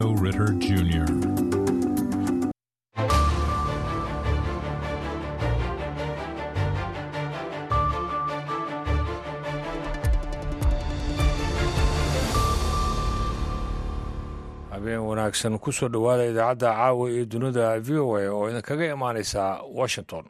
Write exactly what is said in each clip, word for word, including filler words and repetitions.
Ritter Junior habeen wanaagsan ku soo dhowaada idaacadda caawa iyo dunida v o a oo idinkaga imaanaysa Washington.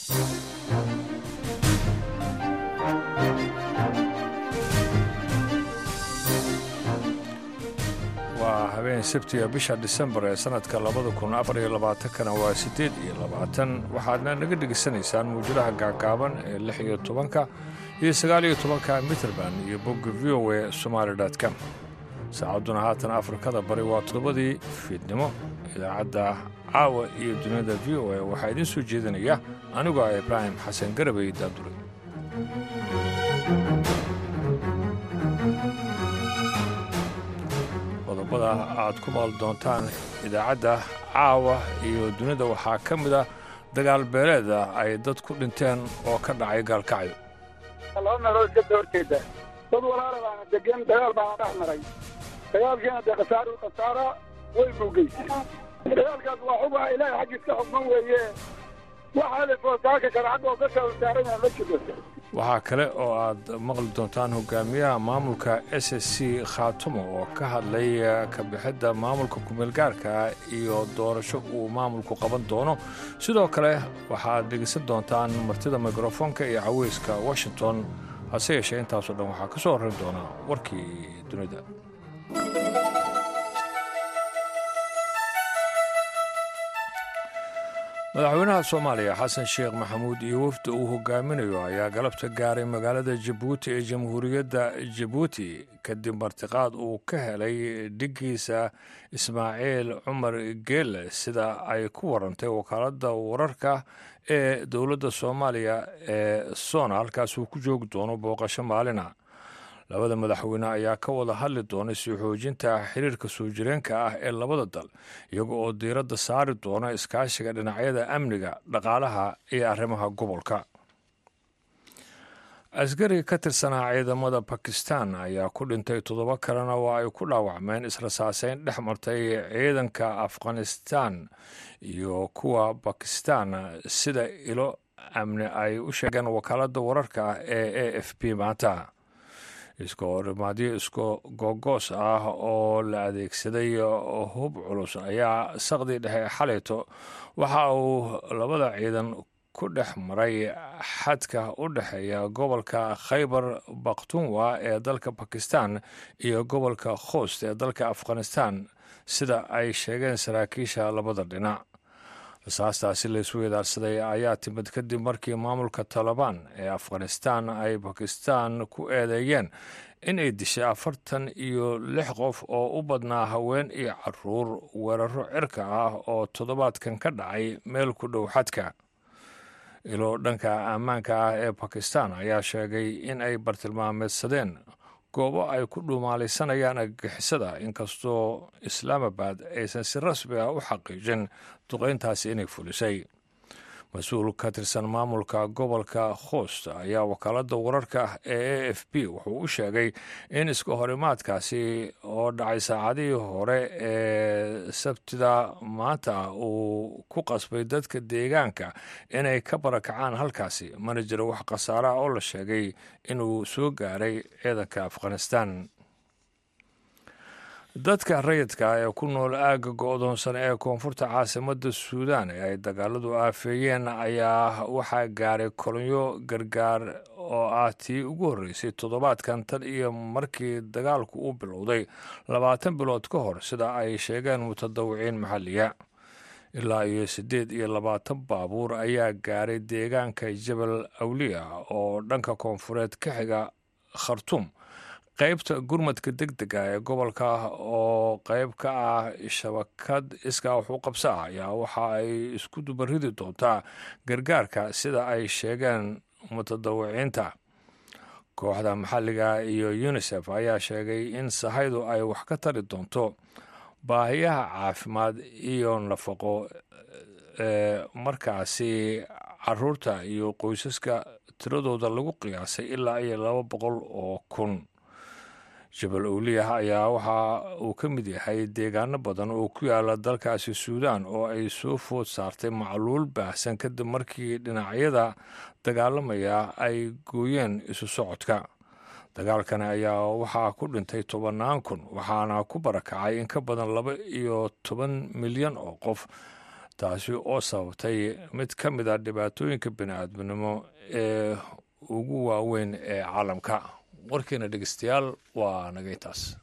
waa habeen sabtiga bisha December ee sanadka labada kun afar iyo labaatan waa siddeed iyo labaatan waxaadna naga dhegaysanaysaan muujadaha gaagaaban ee lix iyo tobanka iyo sagaal iyo tobanka Mitrband iyo bogga v o a somali dot com. saacaduna haatan afrikada bari waa toddobadii fiidnimo. idaacadda caawa iyo dunida v o a waxaa idiin soo jeedinaya anigoo ah Ibraahim Xasan Garabay Daadure. qodobada aad ku maqli doontaan idaacadda caawa iyo dunida waxaa ka mid ah dagaal beeleeda ay dad ku dhinteen oo ka dhacay gaalkacyo. laba meelood ka soo horjeeda dad walaala baana degan dagaal baana dhex maray dagaalkiina dee khasaaro khasaara way buugeysay dagaalkaas waa xuba ilaahay xaggiis ka xukman weeye waxaa la foosaaka kale xagga oo ka soo saaran yahay ma jiro. waxaa kale oo aad maqli doontaan hogaamiyaha maamulka S S C Khaatumo oo ka hadlay ka bixidda maamulka kumeelgaarka iyo doorasho uu maamulku qaban doono. sidoo kale waxaad dhegeysan doontaan martida mikrofoonka iyo caweyska Washington. hase yeeshee intaasoo dhan waxaa ka soo horreyn doona warkii dunida. madaxweynaha Soomaaliya Xasan Sheekh Maxamuud iyo wafdi uu hogaaminayo ayaa galabta gaaray magaalada Jabuuti ee Jamhuuriyadda Jabuuti kadib martiqaad uu ka helay dhigiisa Ismaaciil Cumar Geelle sida ay ku warantay wakaaladda wararka ee dowladda Soomaaliya ee Sona. halkaas uu ku joogi doono booqasho maalina. labada madaxweyne ayaa ka wada hadli doona sii xoojinta xiriirka soo jireenka ah ee labada dal iyaga oo diiradda saari doona iskaashiga dhinacyada amniga, dhaqaalaha iyo arrimaha gobolka. askari ka tirsanaa ciidamada Bakistan ayaa ku dhintay toddoba kalena waa ay ku dhaawacmeen israsaaseyn dhex martay ciidanka Afghanistan iyo kuwa Bakistan sida ilo amni ay u sheegeen wakaaladda wararka ee A F P maanta. iska horimaadyo isko gogoos ah oo la adeegsaday hub culus ayaa saqdi dhexe xalayto waxa uu labada ciidan ku dhex maray xadka u dhexeeya gobolka Khaybar Pakhtunkhwa ee dalka Bakistan iyo gobolka Khost ee dalka Afghanistan sida ay sheegeen saraakiisha labada dhinac. rasaastaasi la isu wadaarsaday ayaa timid kadib markii maamulka Taliban ee Afghanistan ay Bakistan ku eedeeyeen in ay dishay afartan iyo lix qof oo u badnaa haween iyo caruur weeraro cirka ah oo toddobaadkan ka dhacay meel ku dhow xadka. ilo dhanka ammaanka ah ee Bakistan ayaa sheegay in ay bartilmaameedsadeen goobo ay ku dhumaalaysanayaan argagixisada inkastoo Islamabad aysan si rasmi ah u xaqiijin duqeyntaasi inay fulisay. mas-uul ka tirsan maamulka gobolka Khost ayaa wakaaladda wararka ee A F P wuxuu u sheegay in iska horimaadkaasi oo dhacay saacadihii hore ee sabtida maanta uu ku qasbay dadka deegaanka inay ka barakacaan halkaasi, mana jiro wax khasaare ah oo la sheegay inuu soo gaaray ciidanka Afghanistan. dadka rayidka ee ku nool aagga go'doonsan ee koonfurta caasimadda Suudaan ee ay dagaaladu aafeeyeen ayaa waxaa gaaray kolonyo gargaar oo ah tii ugu horreysay toddobaadkan tan iyo markii dagaalku uu bilowday labaatan bilood ka hor sida ay sheegeen mutadawiciin maxalliya. ilaa iyo siddeed iyo labaatan baabuur ayaa gaaray deegaanka Jabal Awliya oo dhanka koonfureed ka xiga Khartoum. qaybta gurmadka degdega ee gobolka oo qayb ka ah shabakad iskaa wax u qabso ah ayaa waxa ay isku dubaridi doontaa gargaarka sida ay sheegeen mutadawiciinta. kooxda maxalliga iyo UNICEF ayaa sheegay in sahaydu ay wax ka tari doonto baahiyaha caafimaad iyo nafaqo ee markaasi caruurta iyo qoysaska tiradooda lagu qiyaasay ilaa iyo laba boqol oo kun. jabal owliyah ayaa waxa uu ka mid yahay deegaano badan oo ku yaala dalkaasi suudaan oo ay soo food saartay macluul baahsan kadib markii dhinacyada dagaalamaya ay gooyeen isu socodka. dagaalkani ayaa waxaa ku dhintay tobannaan kun waxaana ku barakacay in ka badan laba iyo toban milyan oo qof, taasi oo sababtay mid ka mid a dhibaatooyinka bini'aadminimo ee ugu waaweyn ee caalamka. warkiina dhegeystayaal waa naga intaas.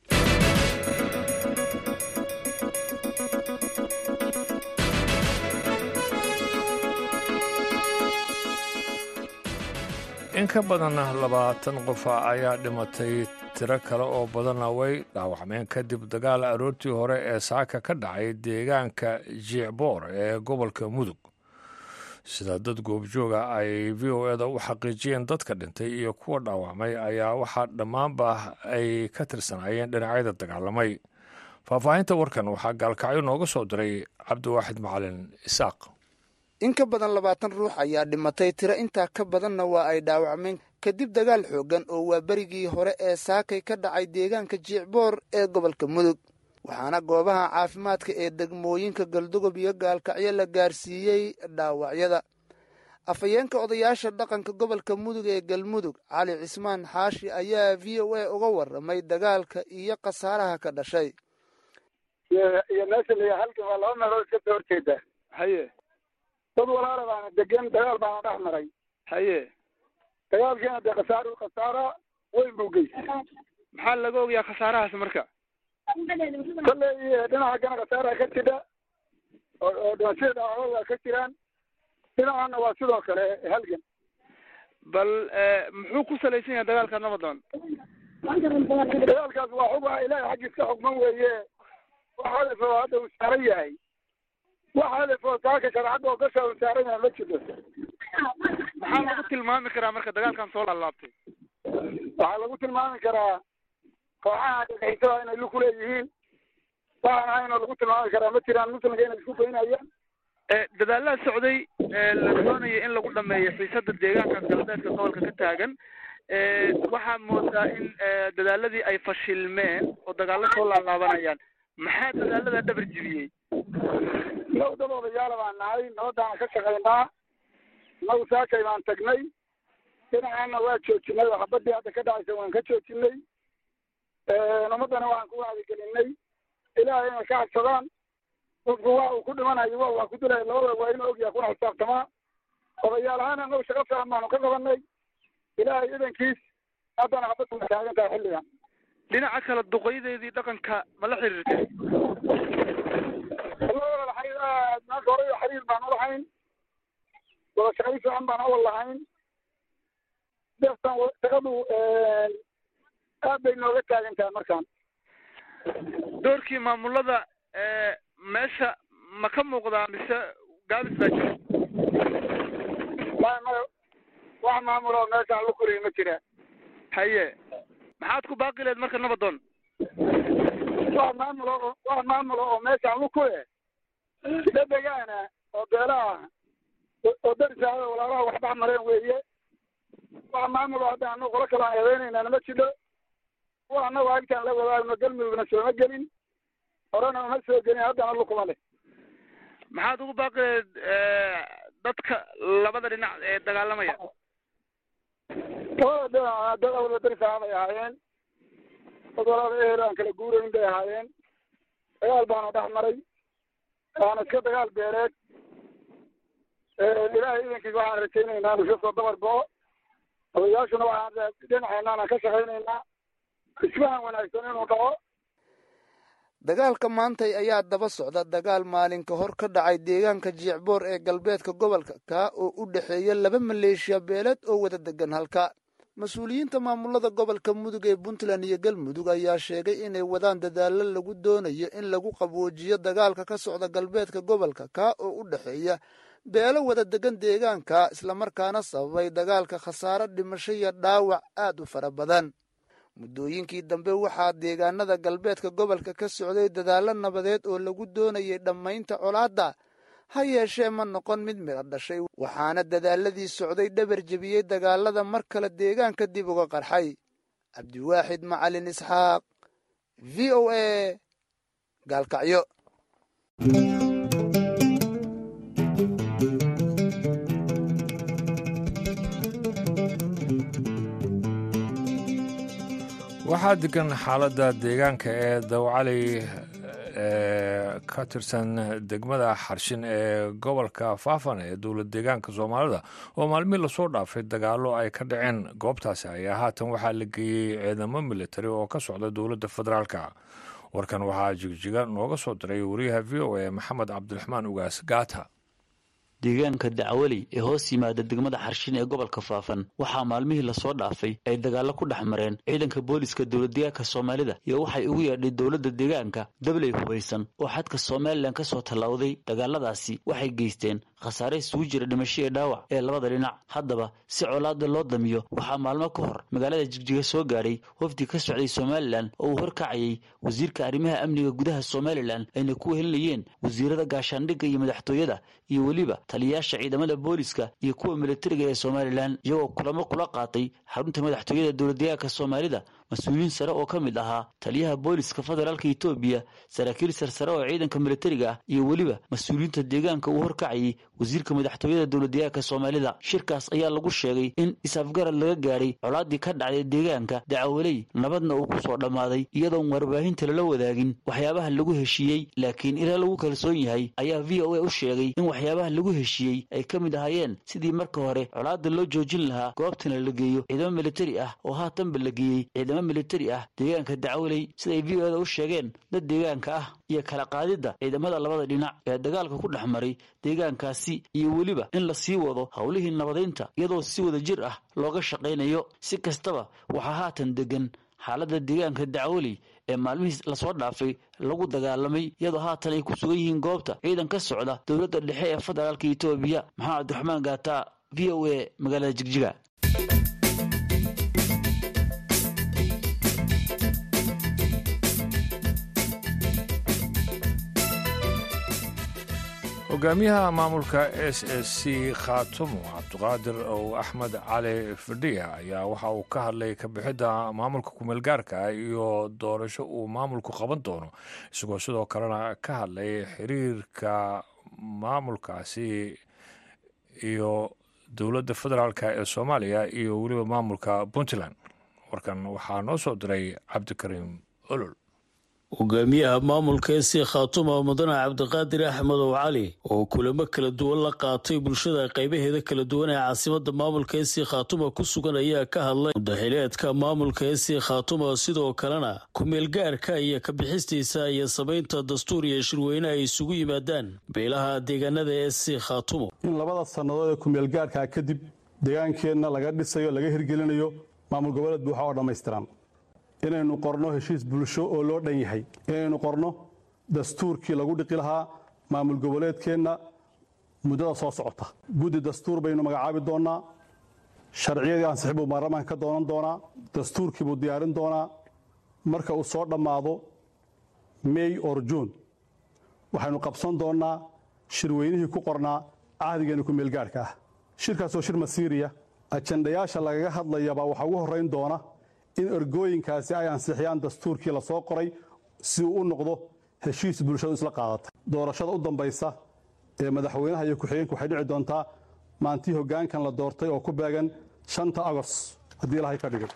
in ka badan labaatan qof ayaa dhimatay, tiro kale oo badanna way dhaawacmeen kadib dagaal aroortii hore ee saaka ka dhacay deegaanka jicboor ee gobolka mudug. sida dad goobjooga ay v o eda u xaqiijiyeen, dadka dhintay iyo kuwa dhaawacmay ayaa waxaa dhammaanba ay ka tirsanaayeen dhinacyada dagaalamay. faahfaahinta warkan waxaa gaalkacyo nooga soo diray cabdiwaaxid macalin isaaq. in ka badan labaatan ruux ayaa dhimatay, tiro intaa ka badanna waa ay dhaawacmeen kadib dagaal xooggan oo waa berigii hore ee saakay ka dhacay deegaanka jicboor ee gobolka mudug. waxaana goobaha caafimaadka ee degmooyinka galdogob iyo gaalkacyo la gaarsiiyey dhaawacyada. afhayeenka odayaasha dhaqanka gobolka mudug ee galmudug cali cismaan xaashi ayaa v o a uga warramay dagaalka iyo khasaaraha ka dhashay. iyo meesha la halkan waa laba meelood iska soo horjeeda. haye dad walaala baana degan, dagaal baana dhex maray. haye dagaalkiina dee khasaaro khasaara weyn buu geystay. maxaa laga ogayaa khasaarahaas marka? kolley dhinaca kana khasaara ka jira oo dhimashada dhaawacooda waa ka jiraan, dhinacana waa sidoo kale halgan. bal muxuu ku salaysan yahay dagaalka nabadoon? dagaalkaas waa xuga ilaahay xaggiis ka xugman weeye. wax hadaf oo hadda uu saaran yahay, wax hadaf oo saaka sharcadda oo gasha uu saaran yahay ma jiro. maxaa lagu tilmaami karaa marka dagaalkan soo laalaabtay? waxaa lagu tilmaami karaa kooxaha dhageysaha inay lug ku leeyihiin. waxaan ahayn oo lagu tilmaami karaa ma jiraan, muslimka inay isku goynayaan. dadaalada socday la doonaya in lagu dhameeyo xiisada deegaanka galbeedka gobolka ka taagan, waxaa moodaa in dadaaladii ay fashilmeen oo dagaalo soo laalaabanayaan. maxaa dadaalada dhabar jibiyey? naw dad odayaala baan nahay, nabadaana ka shaqaynaa. naw saakay baan tagnay, dhinacaana waa joojinay oo xabadii hadda ka dhacaysa waan ka joojinay. ummadana waan ku wacdigelinay ilaahay inay ka hadsadaan. qofku waa uu ku dhimanayo wa waa ku dilaya, labada waa inuu ogyaha kuna xisaabtamaa. odayaal ahaan anagu shaqo fiican baanu ka qabanay, ilaahay idankiis haddana xabaddu ma taagan tahay xilligan. dhinaca kale duqeydeedii dhaqanka ma la xiriirtay? labada xiriir aad maanta hore xiriir baan ulahayn, wada shaqay fiican baan awal lahayn. deeftan shaqadu aad bay nooga taagan tahay markaan. doorkii maamulada meesha ma ka muuqdaa mise gaabis baa jira? ma ma wax maamulo meeshaan lu kuriy ma jira. haye maxaad ku baaqi leed marka nabadoon? wax maamulo wax maamulo oo meeshaan lu kule dadegaana oo beelaha oo darisaada walaalaha wax dhex mareen weeye. wax maamulo hadda anu qolo kale aan eedeynayna nama jiro. wa anagu agtaan la wadaagno galmudugna sooma gelin, horena uma soo gelin, haddana lukuma leh. maxaad ugu baaqi leed dadka labada dhinac ee dagaalamaya? labada dhinac dad awla darisaa bay ahaayeen, dad walaala ehel aan kala guurayn bay ahaayeen. dagaal baana dhex maray, waana iska dagaal beereed. ilaahay idankiis waxaan rajaynaynaa inu iska soo dabar bao. odayaashuna waxaan dhinaceennaan ka shaqaynaynaa isfahan wanaagsan inuu dhaco. dagaalka maantay ayaa daba socda dagaal maalin ka hor ka dhacay deegaanka jicboor ee galbeedka gobolka, kaa oo u dhexeeya laba maleeshiya beeleed oo wada degan halka. mas-uuliyiinta maamulada gobolka mudug ee puntland iyo galmudug ayaa sheegay inay wadaan dadaalo lagu doonayo in lagu qaboojiyo dagaalka ka socda galbeedka gobolka, kaa oo u dhexeeya beelo wada degan deegaanka, islamarkaana sababay dagaalka khasaare dhimasho iyo dhaawac aad u fara badan. muddooyinkii dambe waxaa deegaanada galbeedka gobolka ka socday dadaallo nabadeed oo lagu doonayay dhammaynta colaadda, ha yeeshee ma noqon mid midha dhashay, waxaana dadaaladii socday dhabar jebiyey dagaalada mar kale deegaanka dib uga qarxay. cabdiwaaxid macalin isxaaq v o a gaalkacyo. waxaa degan xaaladda deegaanka ee dawcali ee ka tirsan degmada xarshin ee gobolka faafan ee dowlad deegaanka soomaalida oo maalmihii lasoo dhaafay dagaallo ay ka dhaceen goobtaasi ayaa haatan waxaa la geeyey ciidamo militari oo ka socda dowladda federaalka. warkan waxaa jigjiga nooga soo diray wariyaha v o a maxamed cabdiraxmaan ugaas gaata. deegaanka dacwali ee hoos yimaada degmada xarshin ee gobolka faafan waxaa maalmihii lasoo dhaafay ay dagaallo ku dhex mareen ciidanka booliska dowladdeegaanka soomaalida iyo waxay ugu yeedhay dowladda deegaanka dabley hubaysan oo xadka somalilan ka soo tallawday. dagaaladaasi waxay geysteen khasaare isugu jira dhimasho iyo dhaawac ee labada dhinac. haddaba si colaada loo damiyo waxaa maalmo ka hor magaalada jigjiga soo gaadhay wafdi ka socday somalilan oo uu horkacayay wasiirka arrimaha amniga gudaha somalilan ayna ku wehelinayeen wasiirada gaashaandhigga iyo madaxtooyada iyo weliba taliyayaasha ciidamada booliska iyo kuwa militariga ee somalilan iyagoo kulamo kula qaatay xarunta madaxtooyada dowladdeegaanka soomaalida mas-uuliyiin sare oo ka mid ahaa taliyaha booliska federaalka etoobiya, saraakiil sarsare oo ciidanka militariga ah iyo weliba mas-uuliyiinta deegaanka uu horkacayay wasiirka madaxtooyada dowladdeegaanka soomaalida. shirkaas ayaa lagu sheegay in is-afgarad laga gaadhay colaadii ka dhacday deegaanka dacawaley nabadna uu ku soo dhammaaday iyadoon warbaahinta lala wadaagin waxyaabaha lagu heshiiyey. laakiin ilaa lagu kalsoon yahay ayaa v o a u sheegay in waxyaabaha lagu heshiiyey ay ka mid ahaayeen sidii marka hore colaada loo joojin lahaa, goobtana la geeyo ciidamo militari ah oo haatanba la geeyey ciidamo militari ah deegaanka dacwaley siday v o a u sheegeen dad deegaanka ah, iyo kala qaadidda ciidamada labada dhinac ee dagaalka ku dhex maray deegaankaasi iyo weliba in la sii wado howlihii nabadaynta iyadoo si wada jir ah looga shaqaynayo. si kastaba waxaa haatan degan xaaladda deegaanka dacwaley ee maalmihii lasoo dhaafay lagu dagaalamay iyadoo haatan ay ku sugan yihiin goobta ciidan ka socda dowladda dhexe ee federaalka etoobiya. maxamed cabdiraxmaan gaata, v o a magaalada jigjiga. hogaamiyaha maamulka s s c khaatumo cabdiqaadir ow axmed cali fadhiya ayaa waxa uu ka hadlay kabixidda maamulka kumeelgaarka iyo doorasho uu maamulku qaban doono, isagoo sidoo kalena ka hadlay xiriirka maamulkaasi iyo dowladda federaalk ee soomaaliya iyo weliba maamulka puntland. warkan waxaa noo soo diray cabdikariim olol. hogaamiyaha maamulka s c khaatumo mudane cabdiqaadir axmed ow cali oo kulamo kala duwan la qaatay bulshada qaybaheeda kala duwan ee caasimada maamulka s c khaatumo ku sugan ayaa ka hadlay mudaxileedka maamulka s c khaatumo, sidoo kalena kumeelgaarka iyo kabixistiisa iyo samaynta dastuur iyo shirweyne ay isugu yimaadaan beelaha deegaanada s c khaatumo. in labada sannadood ee kumeelgaarka kadib deegaankeenna laga dhisayo laga hirgelinayo maamul goboleed buuxa oo dhammaystiran, inaynu qorno heshiis bulsho oo loo dhan yahay, inaynu qorno dastuurkii lagu dhiqi lahaa maamul goboleedkeenna muddada soo socota. guddi dastuur baynu magacaabi doonnaa, sharciyadii ansixin buu baarlamaanka ka doonan doonaa, dastuurkii buu diyaarin doonaa. marka uu soo dhammaado may or juun waxaynu qabsan doonnaa shirweynihii ku qornaa cahdigeena ku meelgaarhka ah. shirkaasoo shir masiiriya, ajandayaasha lagaga hadlayabaa waxaa ugu horrayn doona in ergooyinkaasi ay ansixiyaan dastuurkii la soo qoray si uu u noqdo heshiis bulshadu isla qaadatay. doorashada u dambaysa ee madaxweynaha iyo ku-xigeenka waxay dhici doontaa maantii hoggaankan la doortay oo ku beegan shanta agost haddii ilaahay ka dhigay.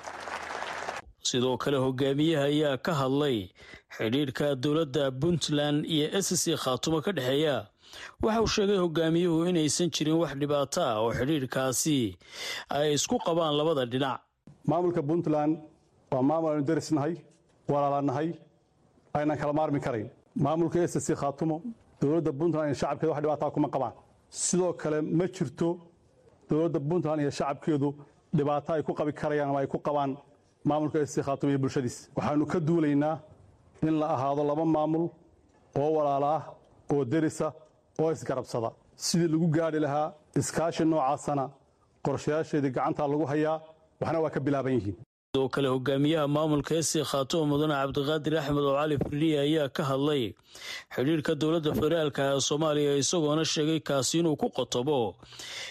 sidoo kale hogaamiyaha ayaa ka hadlay xidhiidhka dowladda puntland iyo s c khaatumo ka dhexeeya. waxa uu sheegay hogaamiyuhu inaysan jirin wax dhibaato ah oo xidhiidhkaasi ay isku qabaan labada dhinac. maamulka puntland waa maamul aynu darisnahay, walaalanahay, aynan kala maarmi karayn. maamulka s c khaatumo dowladda puntland iyo shacabkeeda wax dhibaataa kuma qabaan. sidoo kale ma jirto dowladda puntland iyo shacabkeedu dhibaato ay ku qabi karayaan ama ay ku qabaan maamulka s c khaatumo iyo bulshadiis. waxaanu ka duulaynaa in la ahaado laba maamul oo walaala ah oo derisa oo isgarabsada. sidii lagu gaadhi lahaa iskaashi noocaasana qorshayaasheedii gacantaa lagu hayaa, waxna waa ka bilaaban yihiin. sidoo kale hogaamiyaha maamulka s c khaatumo mudane cabdiqaadir axmed ow cali fadhiya ayaa ka hadlay xidhiirka dowladda federaalka ee soomaaliya, isagoona sheegay kaasi inuu ku qotobo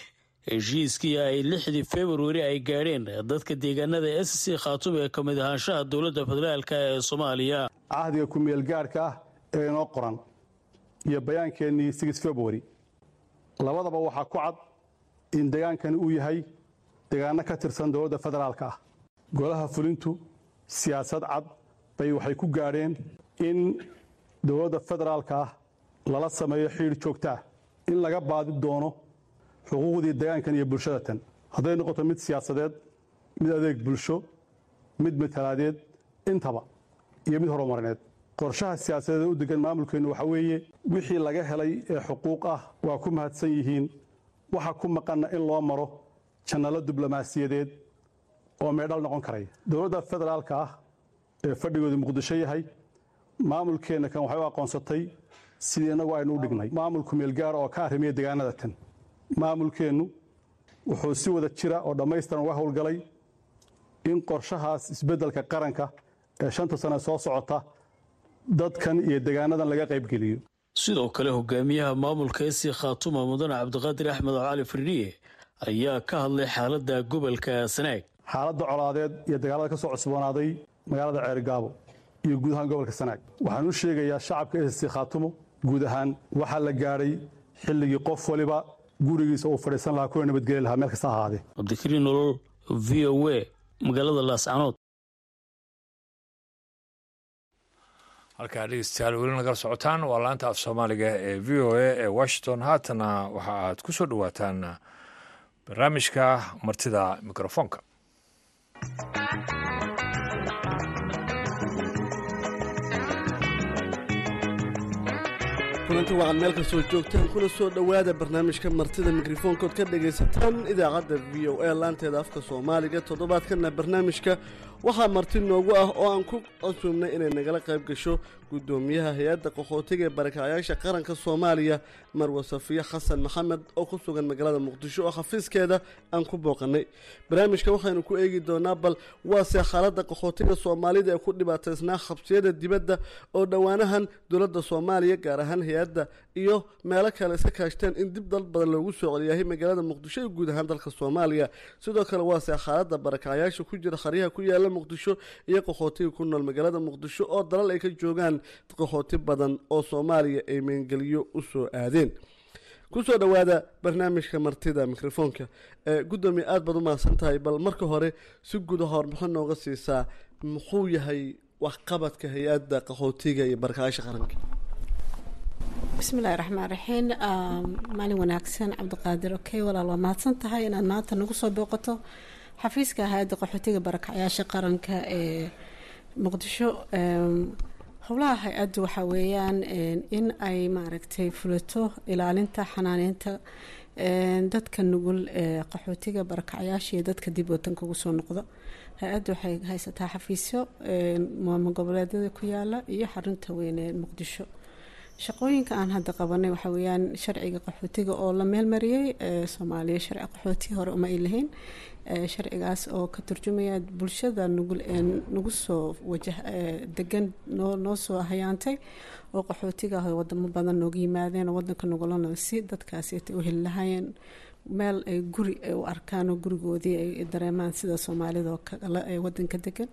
heshiiskii ay lixdii februari ay gaadheen dadka deegaanada s c khaatumo ee ka mid ahaanshaha dowladda federaalka ee soomaaliya. cahdiga ku-meel gaarhka ah ee inoo qoran iyo bayaankeenii six february labadaba waxaa ku cad in degaankani uu yahay deegaano ka tirsan dowladda federaalka ah. golaha fulintu siyaasad cad bay waxay ku gaadheen in dowladda federaalka ah lala sameeyo xidhiidh joogto ah, in laga baadi doono xuquuqdii deegaankan iyo bulshada tan, hadday noqoto mid siyaasadeed, mid adeeg bulsho, mid matalaadeed, intaba iyo mid horumarineed. qorshaha siyaasadeed u degan maamulkeennu waxa weeye wixii laga helay ee xuquuq ah waa ku mahadsan yihiin, waxa ku maqanna in loo maro jannalo diblomaasiyadeed oo meedhal noqon karaya. dowladda federaalka ah ee fadhigoodu muqdisho yahay maamulkeenna kan waxay u aqoonsatay sidii innagu aynu u dhignay maamulku meelgaara oo ka arrimiya deegaanada tan. maamulkeennu wuxuu si wada jira oo dhammaystiran uga howlgalay in qorshahaas isbeddelka qaranka ee shanta sane soo socota dadkan iyo deegaanadan laga qaybgeliyo. sidoo kale hogaamiyaha maamulka s c khaatumo mudane cabdiqaadir axmed cali firdhiye ayaa ka hadlay xaaladda gobolka sanaag. xaaladda colaadeed iyo dagaalada ka soo cusboonaaday magaalada ceerigaabo iyo guud ahaan gobolka sanaag. waxaan u sheegayaa shacabka s c khaatumo guud ahaan waxaa la gaadhay xilligii qof waliba gurigiisa uu fadhiisan lahaa kuna nabadgeli lahaa meel kasta ahaadee. cabdikariin nolol v o a magaalada laascanood. halkaa dhegeystayaal weli nagala socotaan waa laanta af soomaaliga ee v o a ee washington. haatana waxa aad ku soo dhowaataan barnaamijka martida mikrofoonka. kulanti waxaad meel kastoo joogtaan kuna soo dhowaada barnaamijka martida mikrofoonkood ka dhagaysataan idaacadda v o a laanteeda afka soomaaliga. toddobaadkana barnaamijka waxaa marti noogu ah oo aan ku casuumnay inay nagala qayb gasho guddoomiyaha hay-adda qaxootiga ee barakacyaasha qaranka soomaaliya marwe safiya xasan maxamed oo ku sugan magaalada muqdisho oo xafiiskeeda aan ku booqanay. barnaamijka waxaynu ku eegi doonaa bal waase xaaladda qaxootiga soomaalida ee ku dhibaataysnaa xabsiyada dibadda oo dhowaanahan dowladda soomaaliya gaar ahaan hay-adda iyo meelo kale iska kaashteen in dib dal badan loogu soo celiyahay magaalada muqdisho iyo guud ahaan dalka soomaaliya. sidoo kale waase xaaladda barakacyaasha ku jira xeryaha ku yaala muqdisho iyo qaxootiga ku nool magaalada muqdisho oo dalal ay ka joogaan qaxooti badan oo soomaaliya ay meengeliyo u soo aadeen. kusoo dhowaada barnaamijka martida mikrofoonka. gudoomiye aad baad u mahadsan tahay. bal marka hore si guda warbixin nooga siisaa muxuu yahay waxqabadka hay-adda qaxootiga iyo barakacyaasha qaranka? bismillahi raxmaan raxiim. maalin wanaagsan cabdiqaadir. okay walaal waa mahadsan tahay inaad maanta nagu soo booqato xafiiska hay-adda qaxootiga barakacyaasha qaranka ee muqdisho. howlaha hay-addu waxaa weeyaan in ay maaragtay fulato ilaalinta xanaaneynta dadka nugul ee qaxootiga barakacyaasha iyo dadka dib wadanka ugu soo noqdo. hay-addu waxay haysataa xafiisyo maamul goboleedyada ku yaala iyo xarunta weyn ee muqdisho. shaqooyinka aan hadda qabanay waxaa weeyaan sharciga qaxootiga oo la meelmariyey soomaaliya sharci qaxooti hore uma ay lahayn. sharcigaas oo ka turjumaya bulshada nugul ee nagu soo wajah degan noo noo soo hayaantay oo qaxootiga ah wadamo badan nooga yimaadeen oo wadanka nugulana si dadkaasi u heli lahaayeen meel ay guri ay u arkaan oo gurigoodii ay dareemaan sida soomaalida oo kale ee wadanka degan.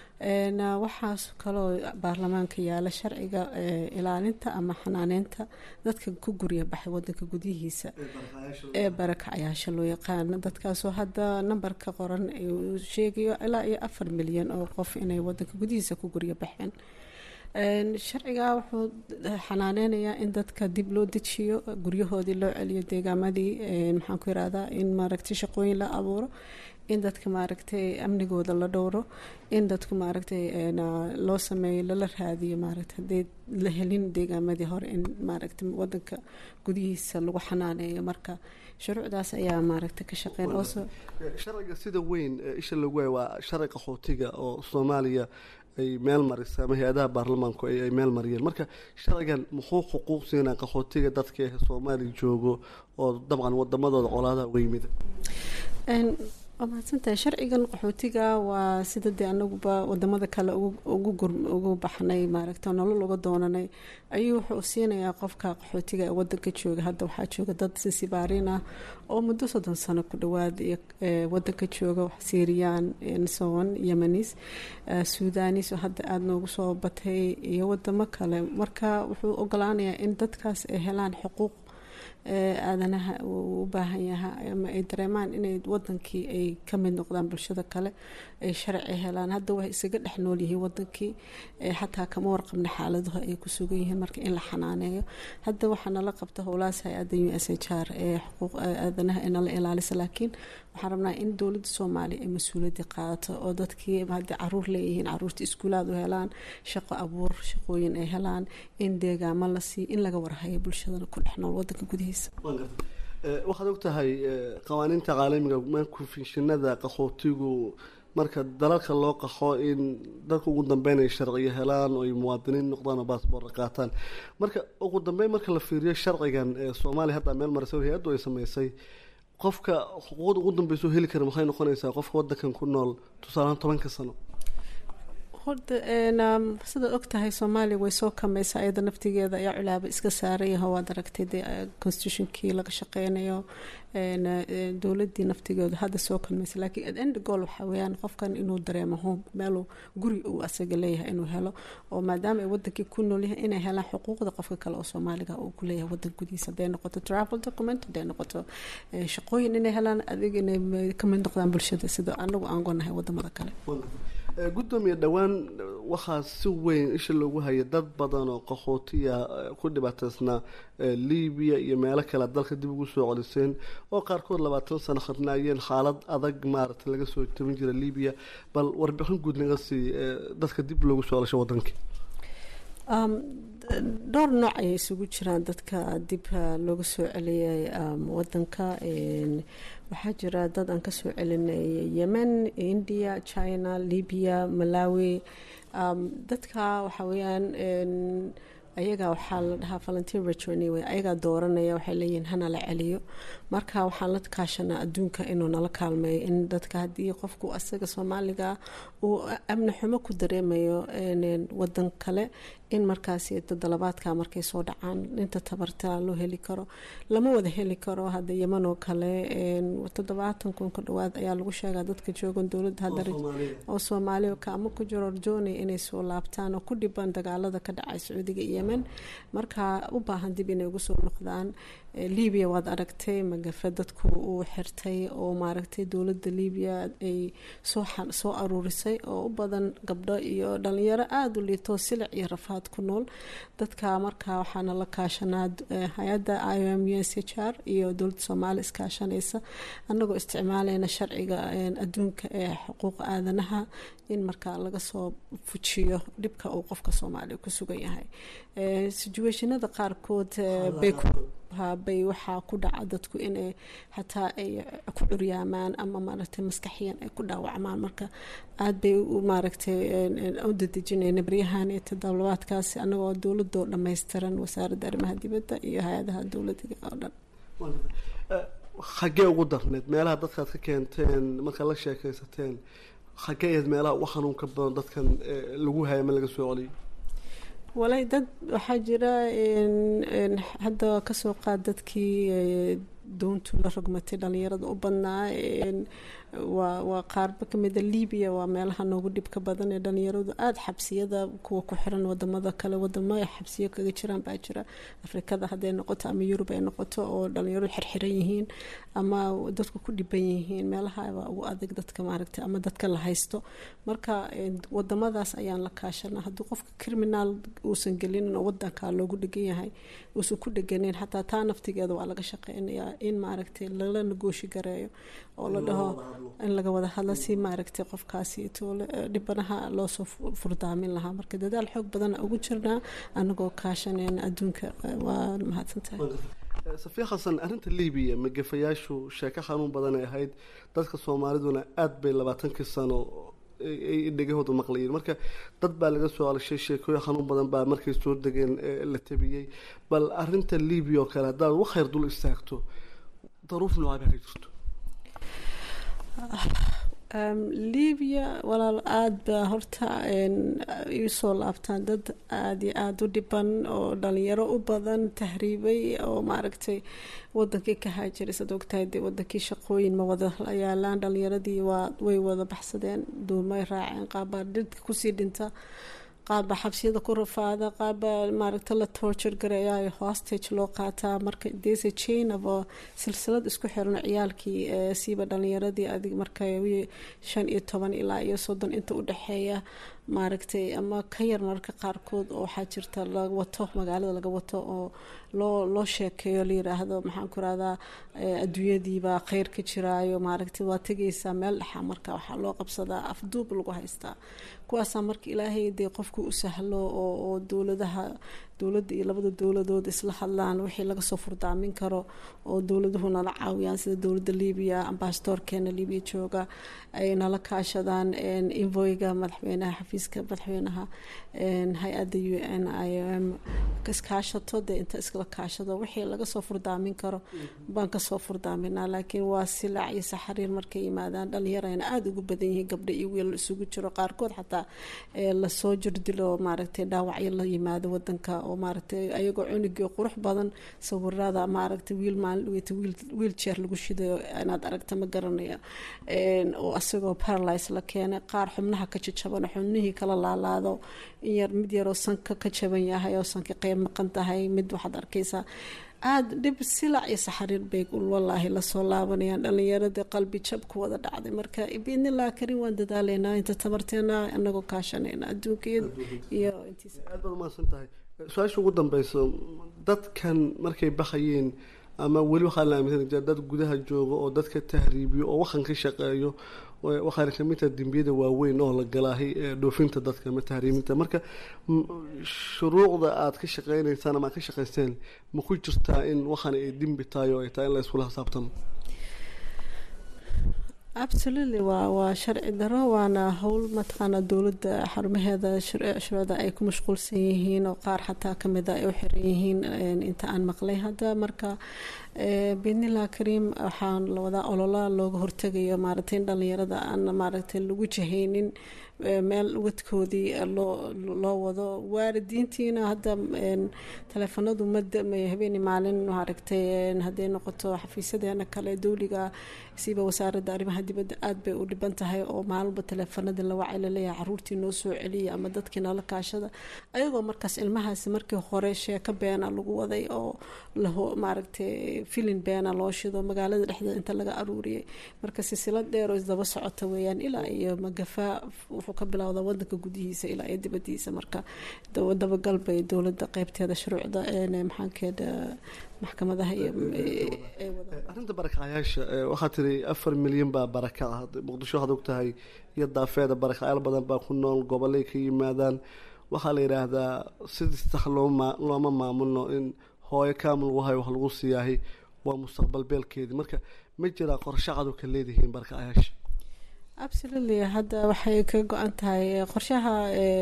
waxaas kaloo baarlamaanka yaala sharciga ilaalinta ama xanaaneynta dadka ku gurya baxay wadanka gudihiisa ee barakacyaasha loo yaqaano. dadkaasoo hadda nambarka qoran uu sheegayo ilaa iyo afar milyan oo qof inay wadanka gudihiisa ku gurya baxeen. sharcigaa wuxuu xanaaneynayaa in dadka dib loo dejiyo, guryahoodii loo celiyo, deegaamadii maxaan ku irahdaa in maaragtay shaqooyin la abuuro, in dadka maaragtay amnigooda la dhowro, in dadku maaragtay loo sameeyo lala raadiyo maaragtay haddii la helin deegaamadii hore in maaragtay wadanka gudihiisa lagu xanaaneeyo. marka shuruucdaas ayaa maaragtay ka shaqeyn. oo sharciga sida weyn isha lagu waay waa sharci qaxootiga oo Soomaaliya ay meel marisay ama hay-adaha baarlamaanku ay meel mariyeen. marka sharcigan muxuu xuquuq siinaa qaxootiga dadka ee Soomaaliya joogo oo dabcan wadamadooda colaadaha uga yimid? waa mahadsantahay sharcigan qaxootiga waa sida dee anaguba wadamada kale ugu baxnay maaragta nolol uga doonanay ayuu wuxuu siinayaa qofka qaxootiga ee wadanka jooga. hadda waxaa jooga dad sisibaariin ah oo muddo soddon sano ku dhawaad wadanka jooga, Syrian, soon, Yemenis, Sudanis oo hadda aada noogu soo batay iyo wadamo kale. marka wuxuu ogolaanayaa in dadkaas ay helaan xuquuq aadanaha u baahan yahay ama ay dareemaan inay wadankii ay ka mid noqdaan bulshada kale, ay sharci helaan. hadda way isaga dhex nool yihiin wadankii, xataa kama warqabna xaaladaha ay ku sugan yihiin. marka in la xanaaneeyo hadda waxaa nala qabta howlahaas hay-adda U S H R ee xuquuq aadanaha ee nala ilaalisa. laakiin waxaan rabnaa in dowladda Soomaaliya ay mas-uuliyadda qaadato oo dadkii haddii caruur leeyihiin caruurta iskuulaad u helaan, shaqo abuur shaqooyin ay helaan, in deegaamo la siiyo, in laga warhayo bulshadana ku dhex nool wadanka gudihiisa. waxaad ogtahay qawaaniinta caalamiga konfenshinada qaxootigu marka dalalka loo qaxo in dadka ugu dambeyn ay sharciyo helaan oo ay muwaadiniin noqdaan oo baasboor qaataan. marka ugu dambeyn marka la fiiriyo sharcigan ee Soomaaliya hadda meel maraysa hay-addu ay sameysay, qofka xuquuqda ugu dambeysa heli kara maxay noqonaysaa qofka wadankan ku nool tusaale tobanka sano? horta sidaad ogtahay Soomaaliya way soo kamaysaa, iyada naftigeeda ayaa culaaba iska saaraya. waad aragtay dee constitutionkii laga shaqeynayo, dowladii naftigeedu hadda soo kamaysa. laakiin at end goal waxaa weeyaan qofkan inuu dareemo home, meeluu guri uu asaga leeyahay inuu helo, oo maadaama ay wadankii ku nool yahay inay helaan xuquuqda qofka kale oo Soomaaliga uu ku leeyahay wadan gudihiisa. hadday noqoto travel document, hadday noqoto shaqooyin inay helaan, adig inay ka mid noqdaan bulshada sida anagu aan gonahay wadamada kale. gudoomiye dhowaan waxaa si weyn isha loogu hayay dad badan oo qaxootiya ku dhibaataysnaa Liibiya iyo meelo kale dalka dib ugu soo celiseen, oo qaarkood labaatan sano qarnaayeen xaalad adag maaragtay laga soo tabin jira Liibiya. bal warbixin guud naga sii dadka dib loogu soo celisho wadankii. dhowr nooc ayay isugu jiraan dadka dib looga soo celiyay wadanka. waxaa jira dad aan ka soo celinay Yemen, India, China, Libya, Malawi. dadka waxa weeyaan ayaga waxaa la dhahaa volunteer return way, ayagaa dooranaya, waxay leeyihiin hana la celiyo. marka waxaan la kaashanaa adduunka inuu nala kaalmeeyo in dadka haddii qofku asaga Soomaaliga uu amni xumo ku dareemayo wadan kale, in markaasi toddobaadka markay soo dhacaan inta tabarta loo heli karo. lama wada heli karo. hadda Yemen oo kale toddobaatan kun ka dhawaad ayaa lagu sheegaa dadka joogan dowladda hadda oo Soomaaliya ka ama ku jiro jooni inay soo laabtaan oo ku dhiban dagaalada ka dhacay Sacuudiga iyo Yemen, marka u baahan dib inay ugu soo noqdaan. Liibiya waad aragtay magafa dadku uu xirtay oo maaragtay dowladda Liibiya ay soo soo aruurisay oo u badan gabdho iyo dhalinyaro aada u liito silic iyo rafaad ku nool. dadka markaa waxaana la kaashanaa hay-adda I O M U S H R iyo dowladda Soomaaliya iskaashanaysa, annagoo isticmaalayna sharciga adduunka ee xuquuqa aadanaha in markaa laga soo fujiyo dhibka uu qofka Soomaaliya ku sugan yahay. situationada qaarkood bay ku bay waxaa ku dhaca dadku inay xataa ay ku curyaamaan ama maaragtay maskaxiyan ay ku dhaawacmaan. marka aad bay u maaragtay u dadejinayna baryahan iyo toddobaadkaasi annagoo dowladoo dhammaystiran, wasaaradda arrimaha dibadda iyo hay-adaha dowladda oo dhan. xaggee ugu darneed meelaha dadkaad ka keenteen markaad la sheekaysateen? xaggee ahayd meelaha ugu xanuunka badan dadkan lagu haya ma laga soo celiyo? walay dad waxaa jira hadda kasoo qaad dadkii doontu la rogmatay dhalinyarada u badnaa. waa waa qaarba kamida Liibiya waa meelaha noogu dhibka badan ee dhalinyaradu aada xabsiyada kuwa ku xiran wadamada kale, wadamo xabsiyo kaga jiraan baa jira Afrikada hadday noqoto ama Yurub ay noqoto, oo dhalinyaradu xirxiran yihiin ama dadku ku dhiban yihiin. meelaha waa ugu adag dadka maaragtay ama dadka la haysto. marka wadamadaas ayaan la kaashanaa. haddii qofka criminal uusan gelinin oo wadanka loogu dhegan yahay uusan ku dheganin, xataa taa naftigeeda waa laga shaqeynayaa in maaragtay lala nagooshi gareeyo oo la dhaho in laga wada hadla si maaragtay qofkaasi dhibanaha loo soo furdaamin lahaa. marka dadaal xoog badan ugu jirnaa anagoo kaashanayna adduunka. waa mahadsantahay. Safiya Xasan, arrinta Liibiya magafayaashu sheeko xanuun badan ay ahayd. dadka Soomaaliduna aad bay labaatankii sano ay dhegahooda maqlayeen. marka dad baa laga soo alishay sheekooyin xanuun badan baa markay soo degeen la tabiyey. bal arrinta Liibiya oo kale haddaad wax yar dul istaagto daruuf noocay baa ka jirto? libiya walaal aada ba horta iisoo laabtaan dad aada iyo aada u dhiban oo dhalinyaro u badan tahriibay oo maaragtay wadankii ka haajiray sad ogtahay dee wadankii shaqooyin ma wada yaalaan dhalinyaradii waa way wada baxsadeen duumay raaceen qaabaa dhidka kusii dhinta qaabba xabsiyada ku rafaada qaabba maaragta la torture gareeya hostage loo qaataa marka there's a chain of a silsilad isku xiran ciyaalkii siiba dhalinyaradii adig marka shan iyo toban ilaa iyo soddon inta u dhexeeya maaragtay ama ka yar marka qaarkood oo waxaa jirta la wato magaalada laga wato oo loo loo sheekeeyo la yiraahdo maxaan ku rahdaa adduunyadiibaa kheyr ka jiraayo maaragtay waa tegaysaa meel dhexa marka waxaa loo qabsadaa afduub lagu haystaa kuwaasaa marka ilaahay dee qofku u sahlo oo oo dowladaha dowladda iyo labada dowladood isla hadlaan wixii laga soo furdaamin karo oo dowladuhu nala caawiyaan sida dowladda libiya ambasadorkeena libiya jooga ay nala kaashadaan invoyga madaxweynaha xafiiska madaxweynaha hay-adda u n i m iskaashato dee inta iskala kaashado wixii laga soo furdaamin karo baan kasoo furdaaminaa laakiin waa silaac iyo saxariir markay yimaadaan dhalinyarayna aada ugu badan yihiin gabdho iyo wiil isugu jiro qaarkood xataa lasoo jirdilo maaragtay dhaawacyo la yimaado wadanka oo maaragtay ayagoo cunugii qurux badan sawirada maaragtay wiil maalin dhaweyta wiil wheelchair lagu shidayo inaad aragta ma garanaya oo asagoo paralyze la keenay qaar xubnaha ka jajaban xubnihii kala laalaado in yar mid yaroo sanka ka jaban yahay oo sanka qeyb maqan tahay mid waxaad arkaysaa aada dhib silac iyo saxariir bay wallaahi lasoo laabanayaan dhalinyarada qalbi jab ku wada dhacday marka biidnillah karin waan dadaaleynaa inta tabarteena anagoo kaashanayna adduunka iyo intiisa aad baad umahadsan tahay su-aasha ugu dambeyso dadkan markay baxayeen ama weli waxaa la aaminsan jira dad gudaha jooga oo dadka tahriibiyo oo waxan ka shaqeeyo waxaana kamid tahay dembiyada waaweyn oo la galaahay dhoofinta dadka ama tahriiminta marka shuruucda aada ka shaqeyneysaan ama aad ka shaqeysteen ma ku jirtaa in waxan ay dembi tahay oo ay tahay in la iskula xisaabtamo absolutely waa waa sharci daro waana howl mataqaana dowladda xarumaheeda shuruucda ay ku mashquulsan yihiin oo qaar xataa kamid a ay u xiran yihiin inta aan maqlay hadda marka biidnillah kariim waxaan lawadaa olola looga hortegayo maaragtay in dhalinyarada aan maaragtay lagu jahaynin meel wadkoodii loo loo wado waalidiintiina hadda taleefanadu ma habeeni maalin maaragtay hadday noqoto xafiisadeena kale dowliga siiba wasaaradda arrimaha dibadda aada bay u dhiban tahay oo maalinba taleefanadii la wacay laleeyahay caruurtii noo soo celiya ama dadkii nala kaashada ayagoo markaas ilmahaasi markii hore sheeko beena lagu waday oo laho maaragtay filin beena loo shido magaalada dhexdeeda inta laga aruuriyay marka silsilad dheer oo isdaba socota weeyaan ilaa iyo magafaa wuxuu ka bilowda wadanka gudihiisa ilaa iyo dibadiisa marka dabagal bay dowladda qeybteeda shuruucda maxaankeeda maxkamadaha iyo arrinta barakacayaasha waxaa tiri afar milyan baa baraka ah muqdisho waxaad og tahay iyo daafeeda barakacayaal badan baa ku nool gobolay ka yimaadaan waxaa la yidhaahdaa sidii sax looma looma maamulno in hooyo kaamil lagu hayo wax lagu siyaahay waa mustaqbal beelkeedii marka ma jiraa qorshe cad oo ka leedihiin barakacayaasha absolutely hadda waxay ka go-an tahay qorshaha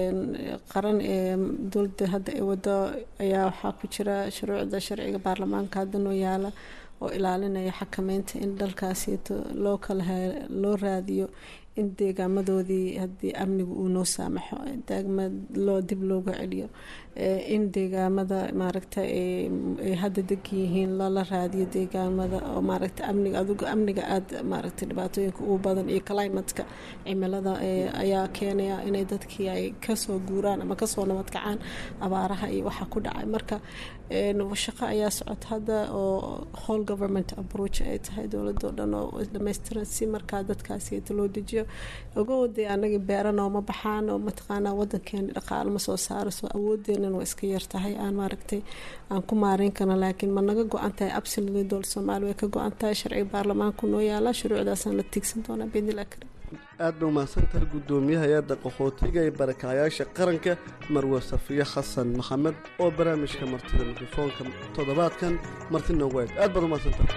qaran ee dowladda hadda ay wado ayaa waxaa ku jira shuruucda sharciga baarlamaanka hadda noo yaala oo ilaalinaya xakameynta in dalkaasito loo kala loo raadiyo in deegaamadoodii haddii amnigu uu noo saamaxo daagma loo dib looga celiyo in deegaamada maaragta ay hadda deg yihiin lala raadiyo deegaamada oo maaragta amniga adugu amniga aada maaragta dhibaatooyinka ugu badan iyo climatka cimilada ayaa keenaya inay dadkii ay kasoo guuraan ama kasoo nabadkacaan abaaraha iyo waxaa ku dhacay marka shaqo ayaa socota hadda oo whole government approach ay tahay dowladoo dhan oo dhammaystiran si markaa dadkaasita loo dejiyo ogoode anaga beera nooma baxaan oo mataqaanaa wadankeena dhaqaalo ma soo saaro soo awoodeenan waa iska yartahay aan maaragtay aan ku maareyn karno laakiin ma naga go-an tahay absolutely dowlad soomaaliya way ka go-an tahay sharciga baarlamaanku noo yaala shuruucdaasaan la tiigsan doonaa biidnillah karim aad ba umahadsantahay guddoomiyaha hay-adda qaxootiga ee barakacayaasha qaranka marwe safiye xasan maxamed oo barnaamijka martida mikrofoonka toddobaadkan marti noogu eeg aad baad umahadsantahay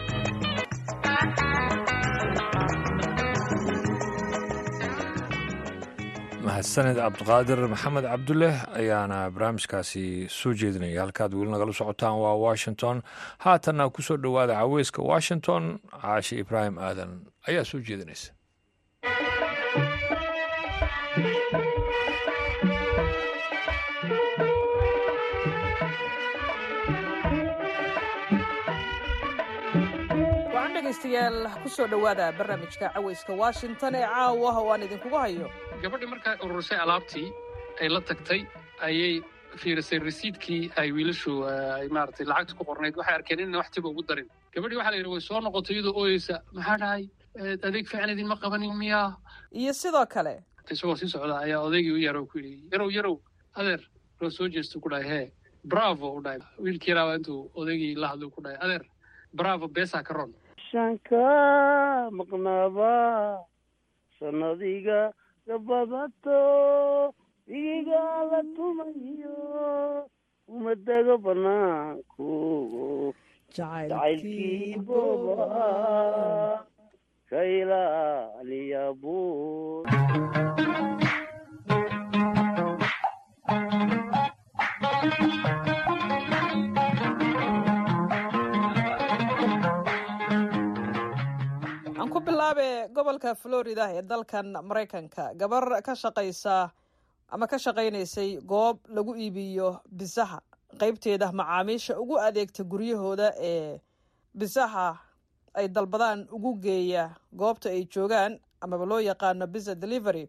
mahadsaned cabdiqaadir maxamed cabdulleh ayaana barnaamijkaasi soo jeedinaya halkaad weli nagala socotaan waa washington haatanna kusoo dhowaada caweyska washington caashi ibraahim aadan ayaa soo jeedinaysa dhegaystayaal ku soo dhowaada barnaamijka cawayska washington ee caawa oo aan idinkugu hayo gabadhii markaa ururisay alaabtii ay la tagtay ayay fiirisay risiidkii ay wiilashu ay maaragtay lacagta ku qornayd waxay arkeen inaan wax tiba ugu darin gabadhii waxaa la yidhi way soo noqotay iyadoo ooyeysa maxaa dhahay adeeg fiican idinma qabanin miyaa iyo sidoo kale isagoo sii socda ayaa odaygii u yarow ku yidhi yarow yarow adeer loo soo jeesto ku dhahay hee bravo u dhahay wiilkii yaraaba intuu odaygii la hadlo ku dhahay adeer bravo beesaa ka ron shanka maqnaaba sanadiga gabadato igiga la tumayo umadaga banaanku jacaylkii boba ka ilaaliya buur ku bilaabe gobolka Florida ee dalkan Mareykanka gabar ka shaqeysa ama ka shaqeynaysay goob lagu iibiyo bisaha qaybteeda macaamiisha ugu adeegta guryahooda ee bisaha ay dalbadaan ugu geeya goobta ay joogaan ama loo yaqaano pizza delivery